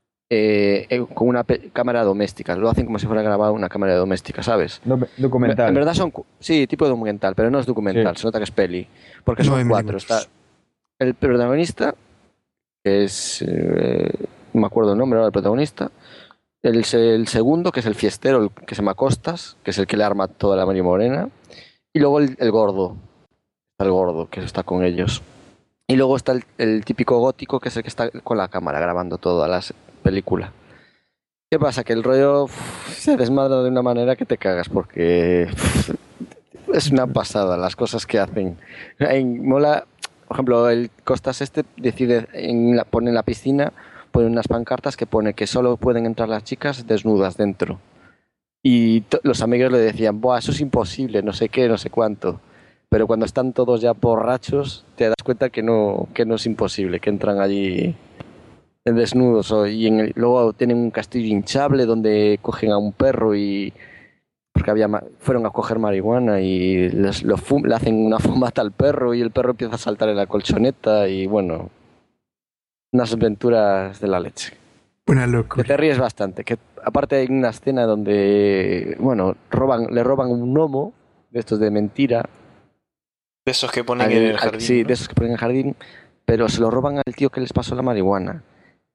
con una cámara doméstica. Lo hacen como si fuera grabado una cámara doméstica, ¿sabes? Documental. En verdad sí, tipo de documental, pero no es documental, se nota que es peli. Porque son 4. Está el protagonista, que es... no me acuerdo el nombre ahora del protagonista. El segundo, que es el fiestero, el que se llama Costas, que es el que le arma toda la marimorena. Y luego el gordo. Está el gordo, que está con ellos. Y luego está el típico gótico, que es el que está con la cámara grabando toda la película. ¿Qué pasa? Que el rollo se desmadra de una manera que te cagas, porque es una pasada las cosas que hacen. Mola, por ejemplo, el Costas decide pone en la piscina, pone unas pancartas que pone que solo pueden entrar las chicas desnudas dentro. Y los amigos le decían, buah, eso es imposible, no sé qué, no sé cuánto. Pero cuando están todos ya borrachos, te das cuenta que no es imposible, que entran allí desnudos. Luego tienen un castillo hinchable donde cogen a un perro porque fueron a coger marihuana y le hacen una fumata al perro y el perro empieza a saltar en la colchoneta y bueno, unas aventuras de la leche. Una locura. Que te ríes bastante. Que aparte hay una escena donde, bueno, le roban un gnomo de estos de mentira. De esos que ponen en el jardín. Sí, ¿no? de esos que ponen en el jardín, pero se lo roban al tío que les pasó la marihuana.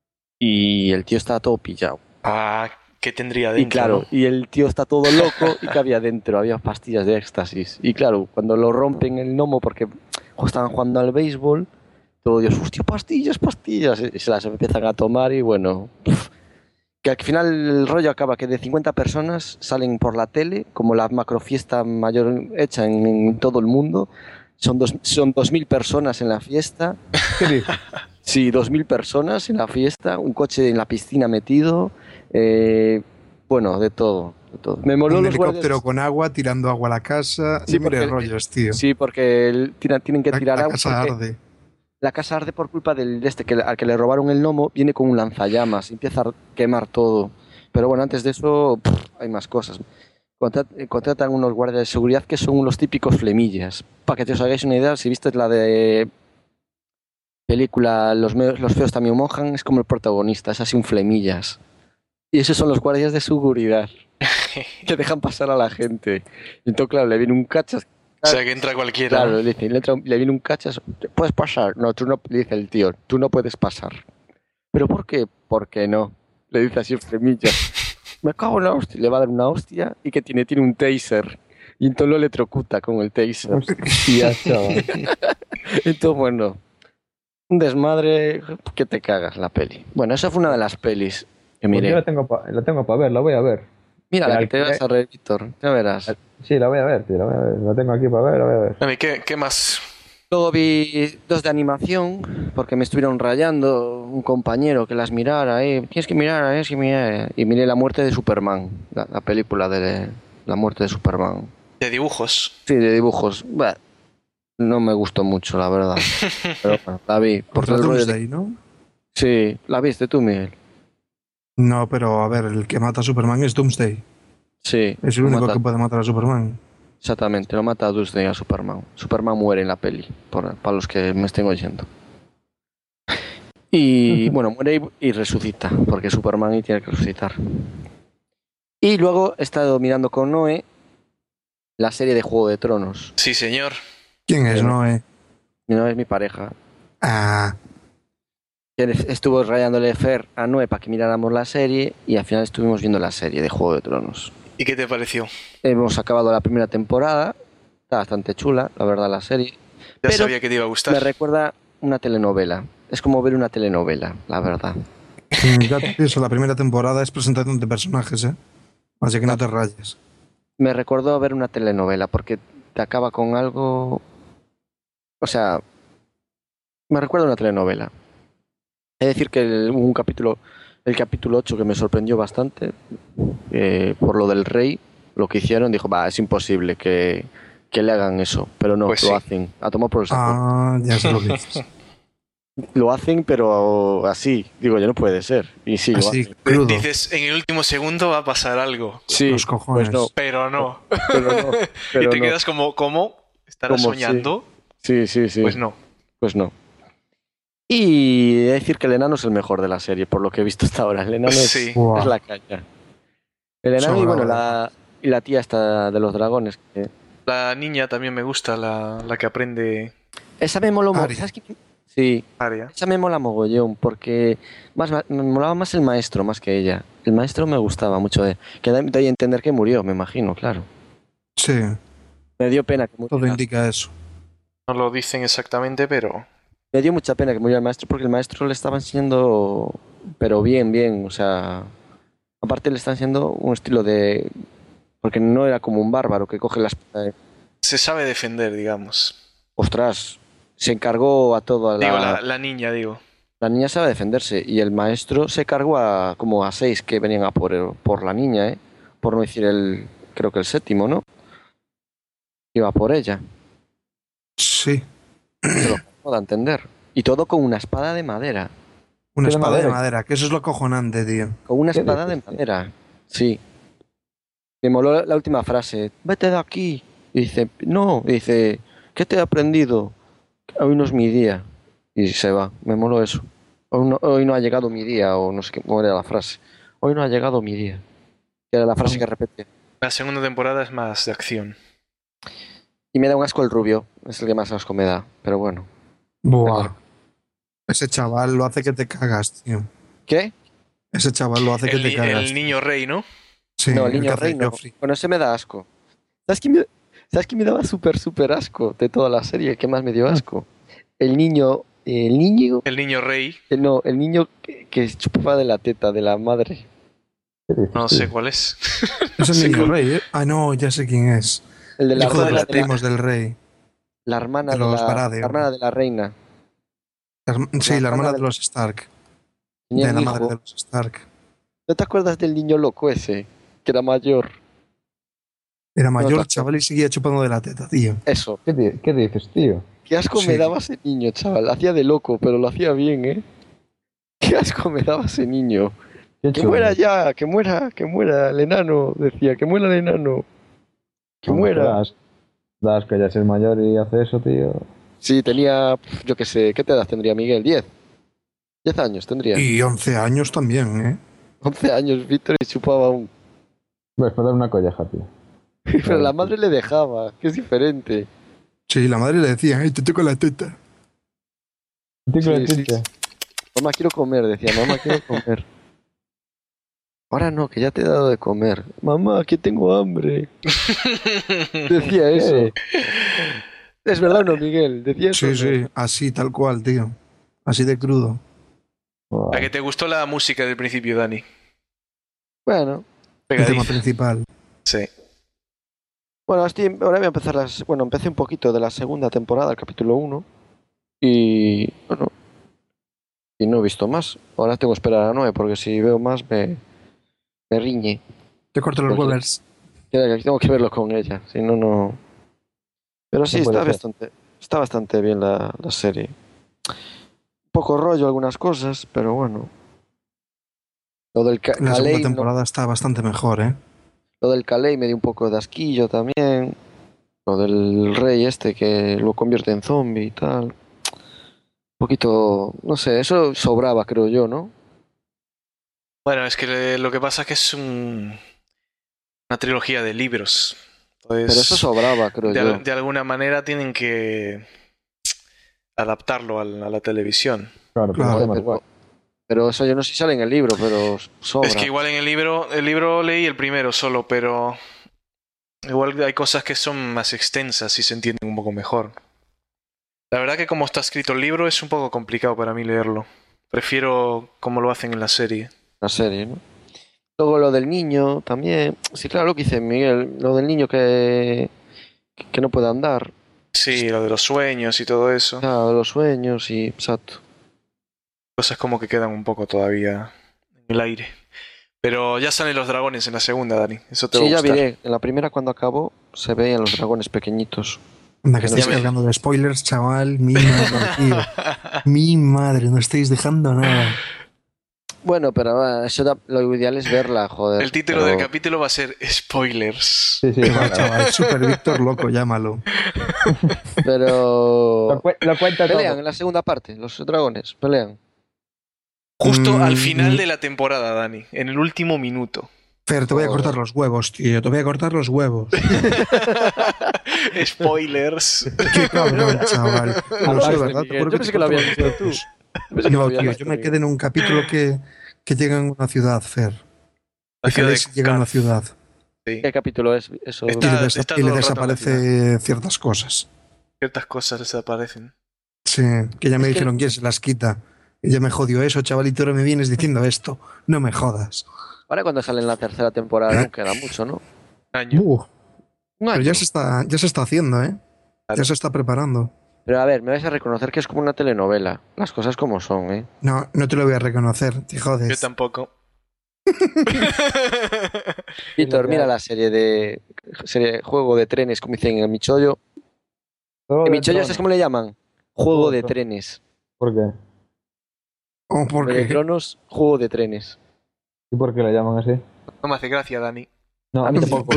Y el tío está todo pillado. Ah, ¿qué tendría dentro? Y claro, y el tío está todo loco y que había dentro, había pastillas de éxtasis. Y claro, cuando lo rompen el gnomo porque estaban jugando al béisbol, todo Dios, hostia, pastillas, y se las empiezan a tomar y bueno, que al final el rollo acaba que de 50 personas salen por la tele, como la macrofiesta mayor hecha en todo el mundo, son 2.000 personas en la fiesta. ¿Qué dices? Sí, 2.000 personas en la fiesta, un coche en la piscina metido, bueno, de todo. Me moló un los helicóptero guardias. con agua, tirando agua a la casa. Sí, Mire porque rollos, tío. Sí, porque tienen que tirar la agua. casa arde. La casa arde por culpa al que le robaron el gnomo, viene con un lanzallamas, empieza a quemar todo. Pero bueno, antes de eso hay más cosas. Contratan unos guardias de seguridad que son unos típicos flemillas. Para que os hagáis una idea, si viste la de película Los feos también mojan, es como el protagonista, es así un flemillas. Y esos son los guardias de seguridad que dejan pasar a la gente. Y entonces, claro, le viene un cachas. O sea, que entra cualquiera. Claro, le viene un cachas. ¿Puedes pasar? No, tú no, le dice el tío, tú no puedes pasar. ¿Pero por qué? ¿Por qué no? Le dice así flemillas. Me cago en la hostia. Le va a dar una hostia y que tiene un taser. Y entonces lo electrocuta con el taser. Hostia, chaval. Entonces, bueno, un desmadre que te cagas la peli. Bueno, esa fue una de las pelis que miré. Yo la tengo para ver, la voy a ver. Mira, la que te vas a ver, Víctor. Ya verás. Sí, la voy a ver, tío, la voy a ver. La tengo aquí para ver, la voy a ver. A mí, ¿qué más? Luego vi 2 de animación, porque me estuvieron rayando un compañero que las mirara. Tienes que mirar, que mirar. Y miré La muerte de Superman, la película de La muerte de Superman. De dibujos. Sí, de dibujos. Bah, no me gustó mucho, la verdad. Pero bueno, la vi. Por el rollo Doomsday, ¿no? Sí, ¿la viste tú, Miguel? No, pero a ver, el que mata a Superman es Doomsday. Sí. Es el único que puede matar a Superman. Exactamente, lo mata a Doomsday a Superman. Superman muere en la peli, para los que me estén oyendo. Y bueno, muere y resucita, porque Superman y tiene que resucitar. Y luego he estado mirando con Noé la serie de Juego de Tronos. Sí, señor. ¿Quién es, Noé? Noé es mi pareja. Ah. Estuvo rayándole Fer a Noé para que miráramos la serie y al final estuvimos viendo la serie de Juego de Tronos. ¿Y qué te pareció? Hemos acabado la primera temporada, está bastante chula, la verdad, la serie. Ya sabía que te iba a gustar. Me recuerda una telenovela. Es como ver una telenovela, la verdad. Ya te pienso, la primera temporada es presentación de personajes, ¿eh? Así que no te rayes. Me recordó ver una telenovela porque te acaba con algo... O sea, me recuerda a una telenovela. Es decir que un capítulo, el capítulo 8 que me sorprendió bastante por lo del rey, lo que hicieron, dijo, es imposible que le hagan eso, pero no, pues lo hacen, a tomar por el saco. Ya sé lo que dices. Lo hacen, pero así, digo, ya no puede ser. Y sí, así, dices, en el último segundo va a pasar algo. Sí, los cojones. Pues no. Pero no. Pero y te quedas como, ¿cómo? ¿Estarás soñando? Sí. Pues no. Y he de decir que el enano es el mejor de la serie, por lo que he visto hasta ahora. El enano es la caña. El enano y bueno, la tía esta de los dragones. La niña también me gusta, la que aprende... Esa me moló mucho. ¿Sabes qué? Sí, Aria. Esa me mola mogollón, porque me molaba más el maestro, más que ella. El maestro me gustaba mucho, que da a entender que murió, me imagino, claro. Sí. Me dio pena que muriera. Todo indica eso. No lo dicen exactamente, pero... Me dio mucha pena que muriera el maestro, porque el maestro le estaba enseñando, pero bien, o sea... Aparte le está enseñando un estilo de... Porque no era como un bárbaro que coge la espada. Se sabe defender, digamos. Ostras, se encargó a toda la niña, digo. La niña sabe defenderse y el maestro se cargó como a 6 que venían a por la niña, ¿eh? Por no decir creo que el 7º, ¿no? Iba por ella. Sí. Se lo puedo entender. Y todo con una espada de madera. Una espada de madera, que eso es lo cojonante, tío. Con una espada de madera, sí. Me moló la última frase. Vete de aquí. Y dice, no. Y dice, ¿qué te he aprendido? Hoy no es mi día. Y se va. Me moló eso. Hoy no ha llegado mi día, o no sé cómo era la frase. Hoy no ha llegado mi día. Que era la frase que repetía. La segunda temporada es más de acción. Y me da un asco el rubio. Es el que más asco me da. Pero bueno. Buah. Ese chaval lo hace que te cagas, tío. ¿Qué? Ese chaval lo hace que te cagas. El niño rey, ¿no? Sí, no, el niño rey no. Bueno, ese me da asco. ¿Sabes qué me daba súper asco de toda la serie? ¿Qué más me dio asco? El niño... El niño rey. No, el niño que chupaba de la teta de la madre. No sé cuál es. Es el niño rey, ¿eh? Ah, no, ya sé quién es. El de la hijo de los primos del rey. La hermana de los la hermana de la reina. Sí, la hermana de los Stark. De la madre de los Stark. ¿No te acuerdas del niño loco ese? Que era mayor. Era mayor, chaval, y seguía chupando de la teta, tío. Eso. ¿Qué dices, tío? Qué asco me daba ese niño, chaval. Hacía de loco, pero lo hacía bien, ¿eh? Qué asco me daba ese niño. Que muera ya, que muera el enano, decía, que muera el enano. Que muera. Das que ya es el mayor y hace eso, tío. Sí, tenía, yo qué sé, ¿qué te edad tendría Miguel? 10 años tendría. Y 11 años también, ¿eh? 11 años, Víctor, y chupaba aún. Pues para dar una colleja, tío. Pero la madre le dejaba, que es diferente. Sí, la madre le decía, te toco la teta. Sí. Mamá, quiero comer, decía, mamá, quiero comer. Ahora no, que ya te he dado de comer. Mamá, que tengo hambre. Decía eso. Es verdad, ¿no, Miguel? Decía eso. Sí, así, tal cual, tío. Así de crudo. ¿A que te gustó la música del principio, Dani? Bueno. El tema principal. Sí. Bueno, ahora voy a empezar empecé un poquito de la segunda temporada, el capítulo 1. Y bueno. Y no he visto más. Ahora tengo que esperar a 9, porque si veo más me riñe. Te corto los huevers. Tengo que verlo con ella, si no, no. Pero sí, está bastante bien la serie. Un poco rollo algunas cosas, pero bueno. Lo del la segunda temporada está bastante mejor, ¿eh? Lo del Calais me dio un poco de asquillo también. Lo del rey que lo convierte en zombie y tal. Un poquito, no sé, eso sobraba, creo yo, ¿no? Bueno, es que lo que pasa es que es una trilogía de libros. Entonces, pero eso sobraba, creo yo. De alguna manera tienen que adaptarlo a la televisión. Claro, pero eso yo no sé si sale en el libro, pero sobra. Es que igual en el libro leí el primero solo, pero igual hay cosas que son más extensas y se entienden un poco mejor. La verdad que como está escrito el libro es un poco complicado para mí leerlo. Prefiero como lo hacen en la serie. La serie, ¿no? Luego lo del niño también. Sí, claro, lo que dice Miguel. Lo del niño que no puede andar. Sí, lo de los sueños y todo eso. Claro, de los sueños y... Exacto. Cosas como que quedan un poco todavía en el aire. Pero ya salen los dragones en la segunda, Dani. Eso te va a gustar. Sí, ya miré. En la primera, cuando acabó, se veían los dragones pequeñitos. Anda, que estáis cargando de spoilers, chaval. Mi madre, tío. Mi madre, no estáis dejando nada. Bueno, pero eso lo ideal es verla, joder. El título del capítulo va a ser Spoilers. Sí, chaval, Super Víctor Loco, llámalo. Pero... Lo cuenta pelean todo. en la segunda parte, los dragones, pelean. Justo al final de la temporada, Dani. En el último minuto. Fer, te voy a cortar los huevos, tío. Te voy a cortar los huevos. Spoilers. Qué cabrón, chaval. No sé, ¿verdad? Yo pensé que lo habías visto tú. No, tío, yo me quedé en un capítulo que llegan a una ciudad, Fer. La ciudad de llega a una ciudad. Sí. ¿Qué capítulo es eso? Está y le todo el rato en la desaparece ciertas cosas. Ciertas cosas desaparecen. Sí, que ya me dijeron quién se las quita. Y ya me jodió eso, chavalito, ahora me vienes diciendo esto. No me jodas. Ahora cuando sale en la tercera temporada no queda mucho, ¿no? Año. Un Pero año. ya se está haciendo, ¿eh? Claro. Ya se está preparando. Pero a ver, me vais a reconocer que es como una telenovela. Las cosas como son, ¿eh? No, no te lo voy a reconocer, te jodes. Yo tampoco. Víctor, mira la serie Juego de Trenes, como dicen en el Michollo. ¿En Michollo sabes cómo le llaman? Juego de Trenes. ¿Por qué? ¿O por De qué? Cronos, Juego de Trenes. ¿Y por qué lo llaman así? No me hace gracia, Dani. No, A mí tampoco.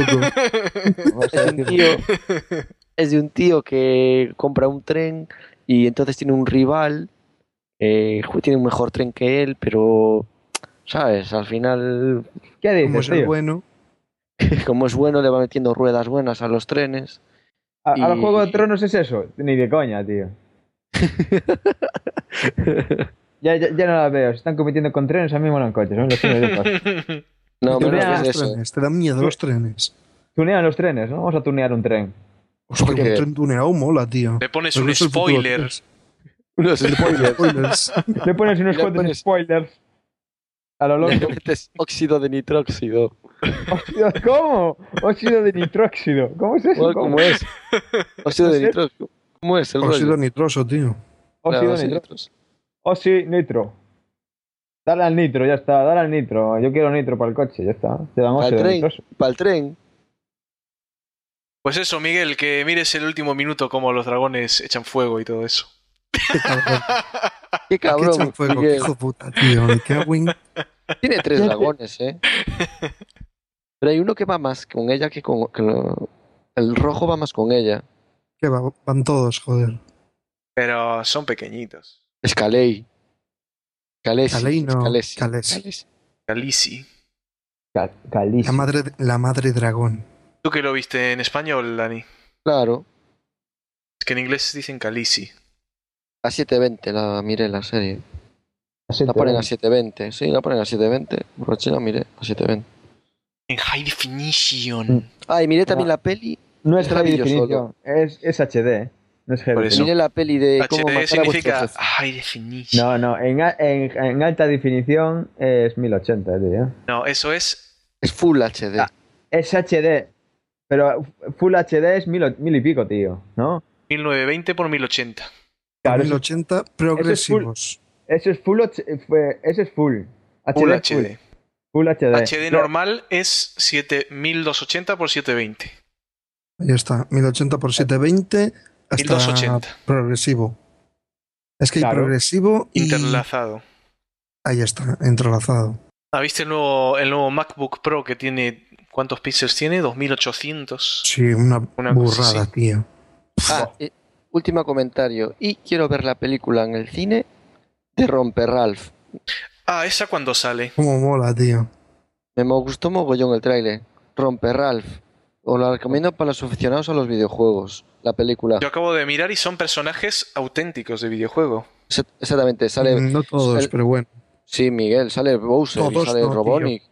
Es de un tío que compra un tren y entonces tiene un rival, tiene un mejor tren que él, pero, ¿sabes? Al final, ¿Qué dices, Como es el tío? bueno. como es bueno, le va metiendo ruedas buenas a los trenes. ¿A los y- Juegos de Tronos es eso? Ni de coña, tío. Ya no las veo. Se están compitiendo con trenes, a mí me molan coches. Son los trenes de paso. No, Te pero tunean no dan es los eso. trenes, te dan miedo los trenes. Tunean los trenes, ¿no? Vamos a tunear un tren. Hostia, ¿Por un qué? tren tuneado mola, tío. Le pones Pero un es el futuro, spoiler. ¿ves? Unos spoilers. Spoilers. Le pones unos Le cuantos pones- spoilers. A lo Le loco. metes óxido de nitróxido. ¿Cómo? Óxido de nitróxido. ¿Cómo es eso? ¿Cómo es? Óxido de nitróxido. ¿Cómo es el Óxido rollo? nitroso, tío. Óxido de nitro. Sí, nitro. Dale al nitro, ya está. Dale al nitro. Yo quiero nitro para el coche, ya está. Te dan Para el óxido de tren. nitroso. Para el tren. Pues eso, Miguel, que mires el último minuto cómo los dragones echan fuego y todo eso. Qué cabrón. Qué Qué cabrón. echan fuego, qué Miguel. hijo de puta, tío. Me cago en... Tiene 3 dragones, ¿eh? Pero hay uno que va más con ella que con... El rojo va más con ella. Que van todos, joder. Pero son pequeñitos. Es Calei. Calesi. Calei no, Calesi. Calesi. Calesi. Calisi. Calicio. La madre dragón. ¿Tú que lo viste en español, Dani? Claro. Es que en inglés dicen Calisi. A 720 la miré la serie. Así La te ponen ven. a 720. Sí, la ponen a 720. Borracha la miré a 720. En High Definition. Ah, y miré también la peli. No es Esta la high vi yo definition, es HD. No es high Por eso. definition. Miré la peli de cómo HD matar a significa vuestro jefe. High Definition. No, no, en alta definición es 1080, tío. No, eso es. Es Full HD. Ah. Es HD, pero Full HD es mil y pico, tío, ¿no? 1920 por 1080. Claro, 1080 progresivos. eso es Full eso es Full. Full HD. HD. Full HD. HD normal es 7280 por 720. Ahí está, 1080 por 720 hasta 1280. progresivo. Es que hay Claro. progresivo y... Interlazado. Ahí está, entrelazado. Ah, ¿viste el nuevo MacBook Pro que tiene... ¿Cuántos píxeles tiene? 2800. Sí, una Una cosa burrada, así. tío. Ah, último comentario. Y quiero ver la película en el cine de Romper Ralph. Ah, ¿esa cuándo sale? Cómo mola, tío. Me gustó mogollón el tráiler. Romper Ralph. Os la recomiendo para los aficionados a los videojuegos, la película. Yo acabo de mirar y son personajes auténticos de videojuego. Exactamente, sale... No todos, pero bueno. Sí, Miguel, sale Bowser, Todos sale no, Robotnik.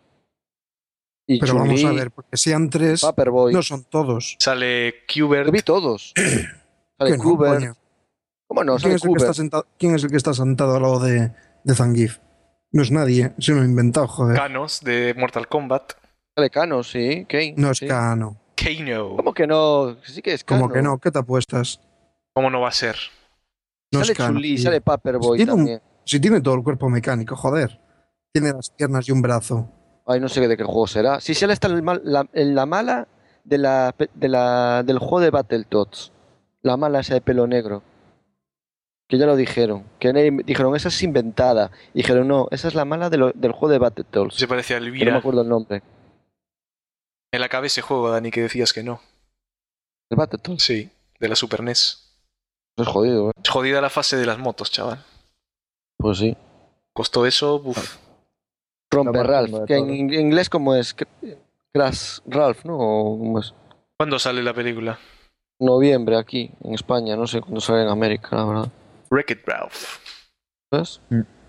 Y pero Chun-Li, vamos a ver, porque sean 3, Paperboy. no son todos. Sale Yo Qbert. vi todos. Sale ¿Qué no, Qbert. coño? ¿Cómo no? ¿Quién Sale Qbert. ¿Quién es el que está sentado al lado de Zangief? No es nadie, se lo he inventado, joder. Canos de Mortal Kombat. Sale Kano, sí. Kane. No es sí. Kano. Kano. ¿Cómo que no? Sí que es Kano. ¿Cómo que no? ¿Qué te apuestas? ¿Cómo no va a ser? No Sale es Kano. Chun-Li, tío. sale Paperboy Tiene también. Si tiene todo el cuerpo mecánico, joder. Tiene las piernas y un brazo. Ay, no sé de qué juego será. Sí, sale hasta en la mala del juego de Battletoads. La mala esa de pelo negro. Que ya lo dijeron. Dijeron, esa es inventada. Y dijeron, no, esa es la mala del juego de Battletoads. Se parece a Que no Elvira. me acuerdo el nombre. Me la acabé ese juego, Dani, que decías que no. ¿El Battletoads? Sí, de la Super NES. Es jodido, ¿eh? Es jodida la fase de las motos, chaval. Pues sí. Costó eso, uff. Romper Lo Ralph. máximo de Que todo. en inglés, ¿cómo es? Crash Ralph, ¿no? ¿O cómo es? ¿Cuándo sale la película? Noviembre aquí, en España. No sé cuándo sale en América, la verdad. Wreck-It Ralph. ¿Ves?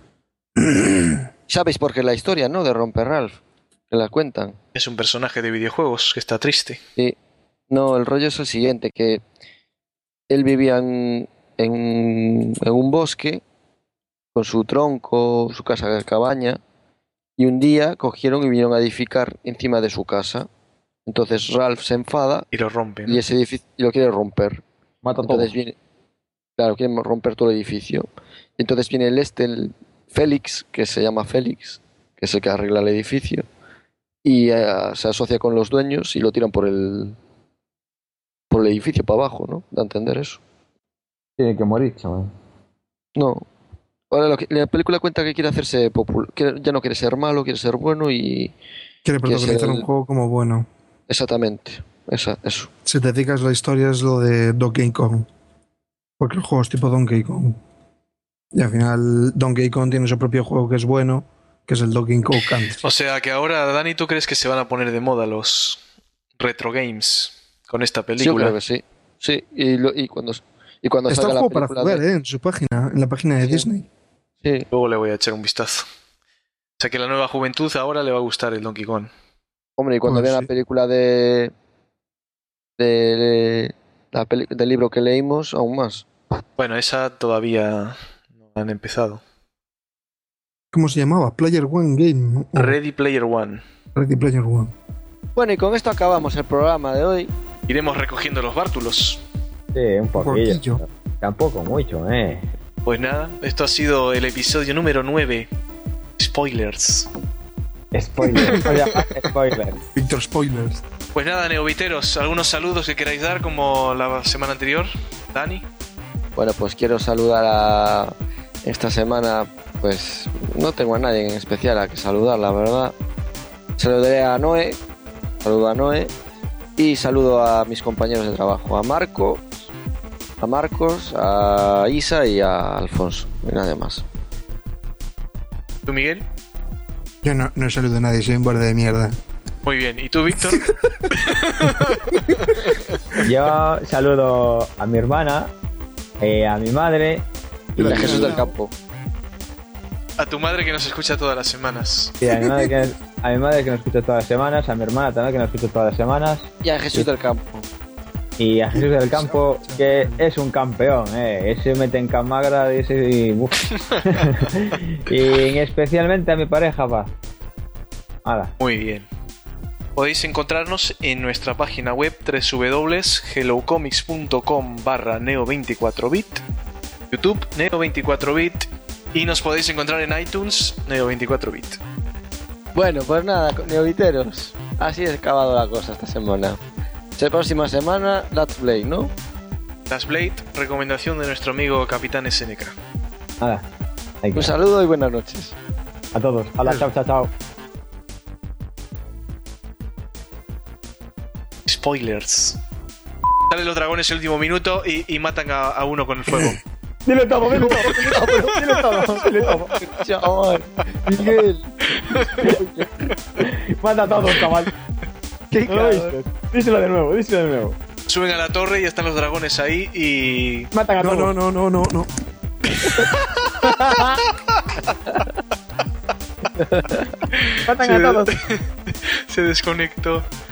¿Sabéis por qué la historia, no? De Romper Ralph. Que la cuentan. Es un personaje de videojuegos que está triste. Sí. No, el rollo es el siguiente, que él vivía en un bosque con su tronco, su casa de cabaña, y un día cogieron y vinieron a edificar encima de su casa. Entonces Ralph se enfada Y lo rompe, ¿no? y ese edificio lo quiere romper. Mata todo. Entonces viene, claro, quiere romper todo el edificio. Entonces viene el Félix, que se llama Félix, que es el que arregla el edificio, y se asocia con los dueños y lo tiran por el edificio para abajo, ¿no? Da a entender eso. Tiene que morir, chaval. No. Ahora la película cuenta que quiere hacerse popular, que ya no quiere ser malo, quiere ser bueno y... Quiere protagonizar un juego como bueno. Exactamente. Eso. Si te dedicas la historia es lo de Donkey Kong. Porque el juego es tipo Donkey Kong. Y al final Donkey Kong tiene su propio juego que es bueno, que es el Donkey Kong Country. O sea que ahora, Dani, ¿tú crees que se van a poner de moda los retro games con esta Sí, yo película? creo que sí. Sí, y cuando Está salga el la juego para película jugar, en su página, en la página de Sí. Disney. Sí. Luego le voy a echar un vistazo. O sea que la nueva juventud ahora le va a gustar el Donkey Kong. Hombre, y cuando Pues vean sí. la película del libro que leímos, aún más. Bueno, esa todavía no han empezado. ¿Cómo se llamaba? Player One Game. o Ready Player One. Ready Player One. Bueno, y con esto acabamos el programa de hoy. Iremos recogiendo los bártulos. Sí, un poquillo. Poquillo. Tampoco mucho, Pues nada, esto ha sido el episodio número 9. Spoilers. Spoiler. Spoiler. Víctor Spoilers. Pues nada, neoviteros, ¿algunos saludos que queráis dar como la semana anterior? Dani. Bueno, pues quiero saludar a esta semana, pues no tengo a nadie en especial a que saludar, la verdad. Saludaré a Noé, saludo a Noé y saludo a mis compañeros de trabajo, a Marcos, a Isa y a Alfonso, y nada más. ¿Tú, Miguel? Yo no saludo a nadie, soy un borde de mierda. Muy bien. ¿Y tú, Víctor? Yo saludo a mi hermana, a mi madre Y a Jesús del Campo. A tu madre que nos escucha todas las semanas. y a mi madre que nos escucha todas las semanas, a mi hermana también que nos escucha todas las semanas, Y a Jesús del Campo. y a Jesús del Campo, que es un campeón, ese mete en camagra y ese... y especialmente a mi pareja, pa. Hala. Muy bien. Podéis encontrarnos en nuestra página web www.hellocomics.com/neo24bit, YouTube Neo24bit y nos podéis encontrar en iTunes Neo24bit. Bueno, pues nada, neoviteros. Así ha acabado la cosa esta semana. La próxima semana, Let's Play, ¿no? Last Blade, recomendación de nuestro amigo Capitán SNK. Hala. Ahí Un queda. saludo y buenas noches. A todos. Hala, chao, chao, chao. Spoilers. Salen los dragones el último minuto y matan a uno con el fuego. Dile todo, dile todo, dile todo, dile todo. Chaval, Miguel. Manda a todos, chaval. ¿Qué cabrón? Díselo de nuevo. Suben a la torre y están los dragones ahí y... Matan a todos. No. Matan a todos. Se desconectó.